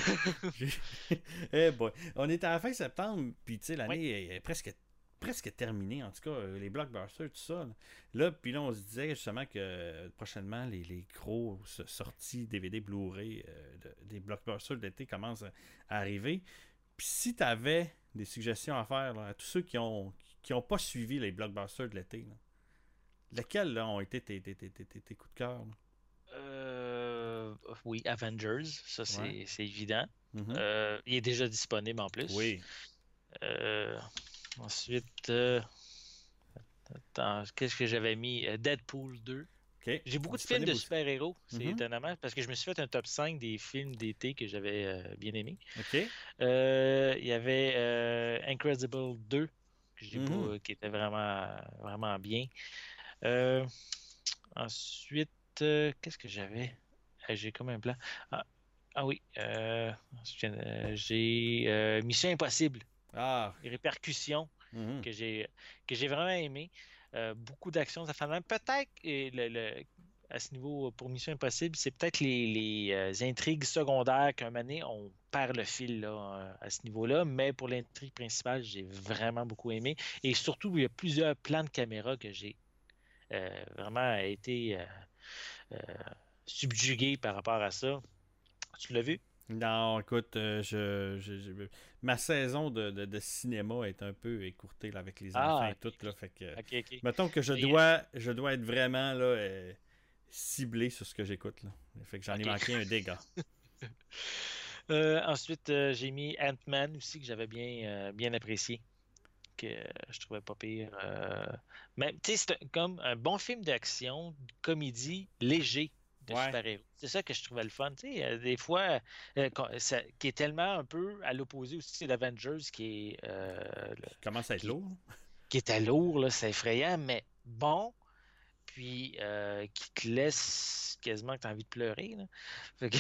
Eh boy. On est à la fin septembre, puis tu sais, Oui. l'année est presque terminée, en tout cas, les blockbusters, tout ça. Là, puis là, on se disait justement que prochainement, les gros sorties DVD Blu-ray des blockbusters de l'été commencent à arriver. Puis si tu avais des suggestions à faire là, à tous ceux qui ont pas suivi les blockbusters de l'été, là, lesquels là, ont été tes coups de cœur? Là? Oui, Avengers, ça Ouais. c'est évident. Mhm. Il est déjà disponible en plus. Oui. Euh, ensuite, attends, qu'est-ce que j'avais mis? Deadpool 2. OK. J'ai beaucoup de films Disponible de aussi. super-héros, c'est Mhm. étonnamment, parce que je me suis fait un top 5 des films d'été que j'avais bien aimé. OK. Il y avait Incredible 2, que j'ai Mhm. pas, qui était vraiment bien. Ensuite, qu'est-ce que j'avais? j'ai comme un plan. Ah, ah oui, j'ai Mission Impossible, Ah, les répercussions mhm. que j'ai vraiment aimé. Beaucoup d'action, ça fait même peut-être à ce niveau pour Mission Impossible, c'est peut-être les intrigues secondaires qu'un moment donné, on perd le fil là, à ce niveau-là, mais pour l'intrigue principale, j'ai vraiment beaucoup aimé. Et surtout, il y a plusieurs plans de caméra que j'ai vraiment été euh, subjugué par rapport à ça. Tu l'as vu? Non, écoute, ma saison de cinéma est un peu écourtée là, avec les enfants Ah, et ok, tout. Là, fait que, ok, ok. mettons que Mais, je dois être vraiment là, ciblé sur ce que j'écoute. Là. Fait que j'en ai ok. manqué un dégât. Ensuite, j'ai mis Ant-Man aussi, que j'avais bien apprécié, que je trouvais pas pire. Mais tu sais, comme un bon film d'action, de comédie léger de Ouais, super-héros. C'est ça que je trouvais le fun. Tu sais, des fois, qui est tellement un peu à l'opposé aussi d'Avengers, qui commence à être qui, lourd. qui était lourd, là, c'est effrayant, mais bon, puis qui te laisse quasiment que tu as envie de pleurer. Là. Fait que,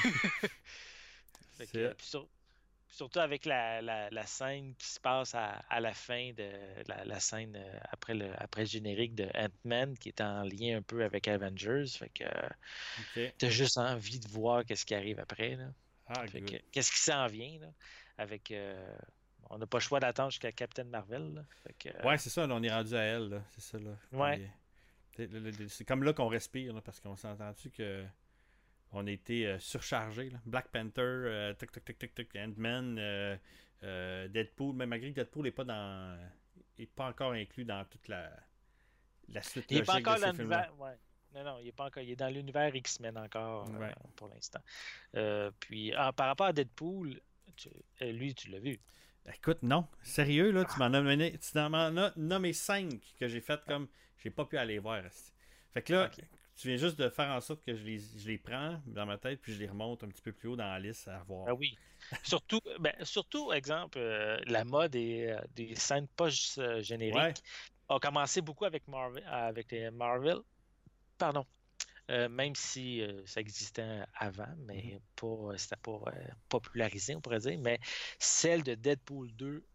fait que- C'est puis surtout avec la scène qui se passe à la fin de la scène après le générique de Ant-Man qui est en lien un peu avec Avengers. Fait que OK. t'as juste envie de voir qu'est-ce qui arrive après. Là. Ah, Fait que good. qu'est-ce qui s'en vient là, avec on n'a pas le choix d'attendre jusqu'à Captain Marvel. Là. Fait que Ouais, c'est ça, là, on est rendu à elle. Là. C'est ça. Là. ouais. Puis, c'est comme là qu'on respire, là, parce qu'on s'est entendu que on a été surchargé. Black Panther, tic, tic, tic, tic, tic, Ant-Man, Deadpool, même malgré que Deadpool n'est pas encore inclus dans toute la suite Il n'est pas logique de encore ces dans films-là. l'univers. Ouais. Non, non, il est pas encore. Il est dans l'univers X-Men encore Ouais. pour l'instant. Puis par rapport à Deadpool, lui, tu l'as vu. Écoute, non. Sérieux, là, tu m'en as nommé 5 que j'ai fait comme j'ai pas pu aller voir. Esti. Fait que là, OK. tu viens juste de faire en sorte que je les prends dans ma tête puis je les remonte un petit peu plus haut dans la liste à Ah revoir. oui. Surtout, exemple, la mode des scènes Ouais. post-génériques a commencé beaucoup avec les Marvel, pardon. Même si ça existait avant, Mhm. mais c'était pas popularisé, on pourrait dire. Mais celle de Deadpool 2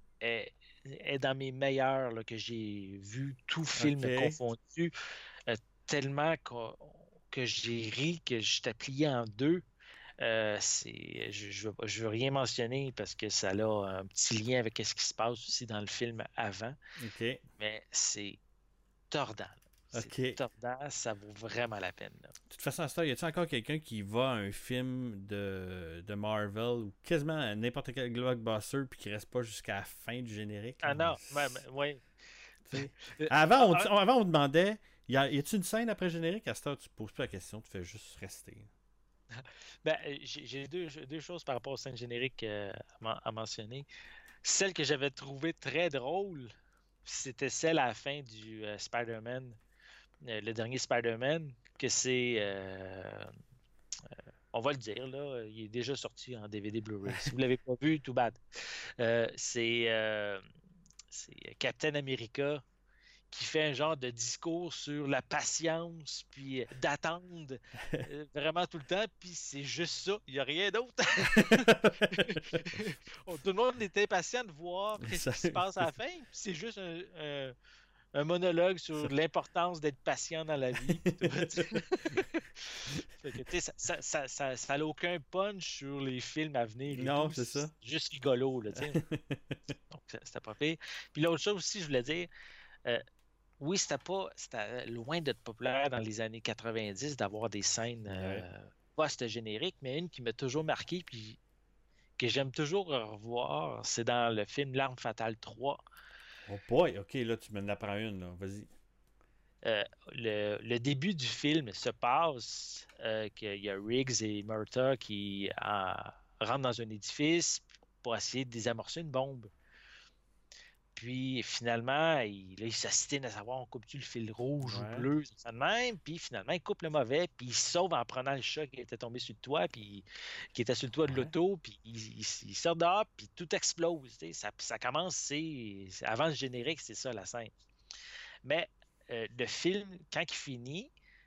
est dans mes meilleures là, que j'ai vu, tout film OK. confondu, euh, tellement que j'ai ri, que j'étais plié en deux. Je veux rien mentionner parce que ça a un petit lien avec ce qui se passe aussi dans le film avant, OK. mais c'est tordant. Là. C'est OK. De tordant, ça vaut vraiment la peine. Là. toute façon, à ce temps, y a-t-il encore quelqu'un qui va à un film de Marvel ou quasiment à n'importe quel blockbuster puis qui reste pas jusqu'à la fin du générique? Là? Ah non, ouais. Tu sais. Euh, Avant, ah, avant, on demandait y a-t-il une scène après le générique? À ce temps, tu te poses plus la question, tu fais juste rester. j'ai deux choses par rapport aux scènes génériques à mentionner. Celle que j'avais trouvée très drôle, c'était celle à la fin du Spider-Man, le dernier Spider-Man, que on va le dire, là, il est déjà sorti en DVD Blu-ray. Si vous ne l'avez pas vu, too bad. Euh, c'est euh, c'est Captain America qui fait un genre de discours sur la patience, puis d'attendre vraiment tout le temps, puis c'est juste ça, il n'y a rien d'autre. Tout le monde est impatient de voir qu'est-ce Ça- qui se passe à la fin, puis c'est juste un monologue sur ça- l'importance d'être patient dans la vie. Puis tout, fait que, tu sais, ça n'a aucun punch sur les films à venir et Non, tout. c'est C'est ça. juste rigolo, là, tu sais. Donc, c'était pas pire. Puis l'autre chose aussi, je voulais dire, euh, oui, c'était loin d'être populaire dans les années 90 d'avoir des scènes Ouais. post-génériques, mais une qui m'a toujours marqué, puis que j'aime toujours revoir, c'est dans le film L'Arme fatale 3. Oh boy, ok, là, tu m'en apprends une, là. Vas-y. Le début du film se passe qu'il y a Riggs et Murtaugh qui rentrent dans un édifice pour essayer de désamorcer une bombe. Puis finalement, il s'assine à savoir on coupe-tu le fil rouge ou Ouais. bleu, ça de même. Puis finalement, il coupe le mauvais, puis il se sauve en prenant le chat qui était tombé sur le toit, puis qui était sur le toit de Ouais. l'auto, puis il sort dehors, puis tout explose. Tu sais. Ça commence, avant le générique, c'est ça la scène. Mais le film, quand il finit,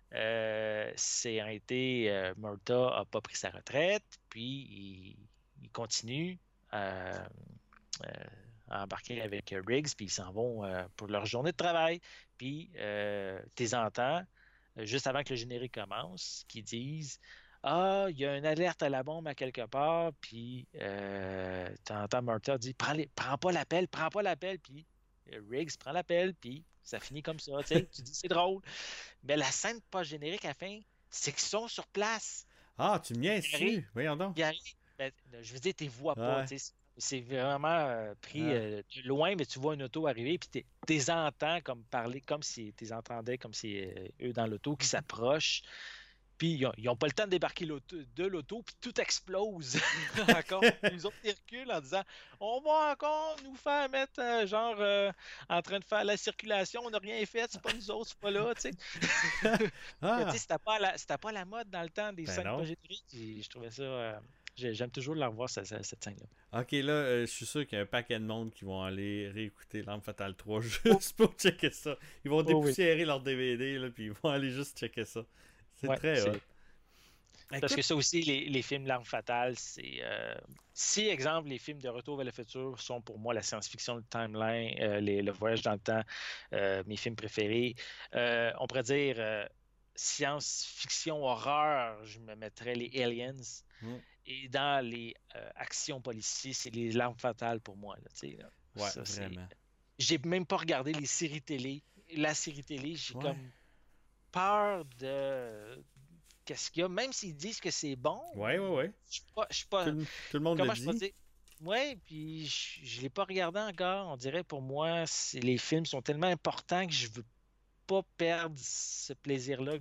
c'est a été Murtaugh n'a pas pris sa retraite, puis il continue euh, à embarquer avec Riggs, puis ils s'en vont pour leur journée de travail. Puis t'es entends, juste avant que le générique commence, qui disent ah, il y a une alerte à la bombe à quelque part, puis tu entends Murtaugh dire prends pas l'appel, puis Riggs prend l'appel, puis ça finit comme ça. Tu sais, tu dis c'est drôle. Mais la scène post-générique à la fin, c'est qu'ils sont sur place. Ah, tu me niaises Ils arrivent, dessus. Voyons donc. ils arrivent. Ben, je veux dire, tu les vois pas. Ouais. Tu sais, c'est vraiment pris Ah. de loin, mais tu vois une auto arriver, puis tu les entends comme parler, comme si tu les entendais, comme si eux dans l'auto qui s'approchent. Puis ils n'ont pas le temps de débarquer de l'auto, puis tout explose. Encore. Les autres, ils reculent en disant on va encore nous faire mettre en train de faire la circulation, on n'a rien fait, c'est pas nous autres, c'est pas là. Tu sais. Mais tu Ah. sais, c'était pas la mode dans le temps des Ben scènes non. génériques. Je trouvais ça. J'aime toujours la revoir, cette scène-là. Ok, là, je suis sûr qu'il y a un paquet de monde qui vont aller réécouter L'Arme Fatale 3 juste pour checker ça. Ils vont Oh oui. dépoussiérer leur DVD, là, puis ils vont aller juste checker ça. C'est Ouais, très hot. parce Écoute, que ça aussi, les films L'Arme Fatale, c'est. Si, exemple, les films de Retour vers le futur sont pour moi la science-fiction, le timeline, le voyage dans le temps, mes films préférés, on pourrait dire science-fiction horreur, je me mettrais les Aliens. mm, Et dans les actions policiers, c'est les L'Arme Fatale pour moi. Là, tu sais, là. ouais, Ça, vraiment. j'ai même pas regardé les séries télé. La série télé, j'ai Ouais. comme peur de qu'est-ce qu'il y a, même s'ils disent que c'est bon, Ouais. je suis pas, Tout le monde le comment je peux dit. dire, ouais, puis je l'ai pas regardé encore. On dirait pour moi, les films sont tellement importants que je veux pas perdre ce plaisir-là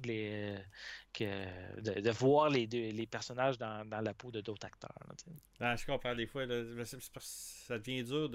de voir les personnages dans la peau de d'autres acteurs. Là, tu sais. Ah, je comprends des fois, là, mais c'est parce que ça devient dur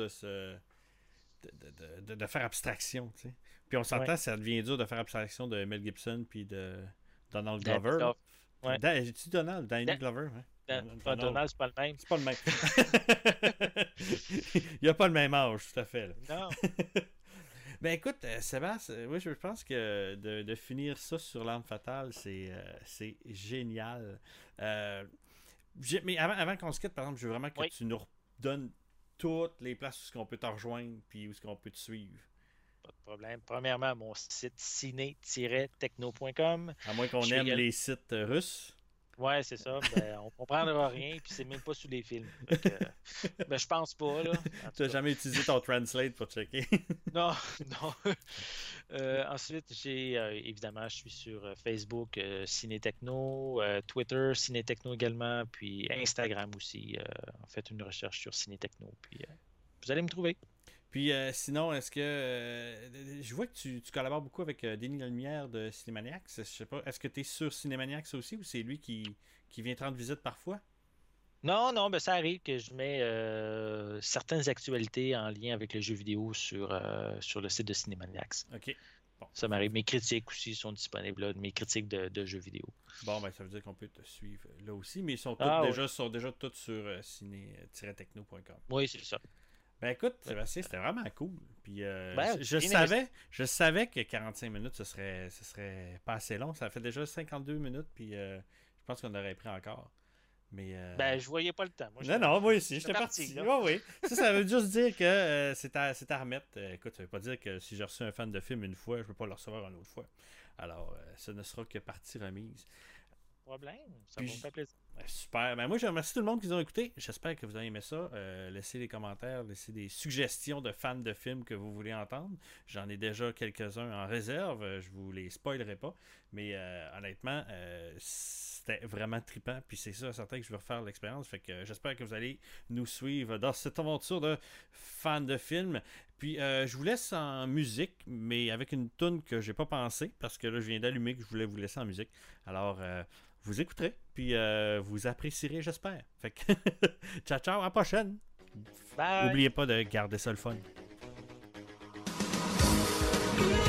de faire abstraction, tu sais. Puis on s'entend, Ouais. ça devient dur de faire abstraction de Mel Gibson puis de Donald Danny Glover. Glover. Ouais. J'ai-tu Donald? Danny Dan- Glover, hein? Pas Donald, c'est pas le même. C'est pas le même. Il a pas le même âge, tout à fait. Là. Non. Ben écoute, Sébastien, oui, je pense que de finir ça sur L'Arme Fatale, c'est génial. Mais avant qu'on se quitte, par exemple, je veux vraiment que Oui. tu nous redonnes toutes les places où on peut te rejoindre puis où on peut te suivre. Pas de problème. Premièrement, mon site ciné-techno.com. À moins qu'on Je suis aime égal- les sites russes. Ouais, c'est ça. Ben, on comprendra rien, puis c'est même pas sous les films. Fait que, ben, je pense pas, là. En Tu tout n'as cas. jamais utilisé ton Translate pour checker. Non, non. Ensuite, évidemment, je suis sur Facebook Ciné Techno, Twitter Ciné Techno également, puis Instagram aussi. Faites une recherche sur Ciné Techno, puis vous allez me trouver. Puis sinon, est-ce que. Je vois que tu collabores beaucoup avec Denis Lalemière de Cinémaniacs. Je sais pas. Est-ce que tu es sur Cinémaniacs aussi ou c'est lui qui vient te rendre visite parfois? Non, non, ben ça arrive que je mets certaines actualités en lien avec le jeu vidéo sur le site de Cinémaniacs. Ok. Bon. Ça m'arrive. Mes critiques aussi sont disponibles là, mes critiques de jeux vidéo. Bon, ben ça veut dire qu'on peut te suivre là aussi, mais ils sont, sont déjà tous sur ciné-techno.com. Oui, c'est ça. Ben écoute, Ouais. Sébastien, c'était vraiment cool. Puis Ben, je savais que 45 minutes, ce serait pas assez long. Ça fait déjà 52 minutes, puis je pense qu'on aurait pris encore. Mais Ben, je voyais pas le temps. Moi, non, moi aussi, j'étais parti, parti. là. Oui. Ça veut juste dire que c'est à remettre. Écoute, ça veut pas dire que si j'ai reçu un fan de film une fois, je peux pas le recevoir une autre fois. Alors, ce ne sera que partie remise. Problème. Ça Puis va me faire plaisir. Super. Ben moi, je remercie tout le monde qui nous a écouté. J'espère que vous avez aimé ça. Laissez des commentaires, laissez des suggestions de fans de films que vous voulez entendre. J'en ai déjà quelques-uns en réserve. Je vous les spoilerai pas. Mais honnêtement, c'était vraiment trippant. Puis c'est sûr, certain que je vais refaire l'expérience. Fait que j'espère que vous allez nous suivre dans cette aventure de fans de films. Puis je vous laisse en musique, mais avec une toune que j'ai pas pensé, parce que là, je viens d'allumer que je voulais vous laisser en musique. Alors, vous écouterez, puis vous apprécierez, j'espère. Fait que, ciao, à la prochaine. Bye. N'oubliez pas de garder ça le fun.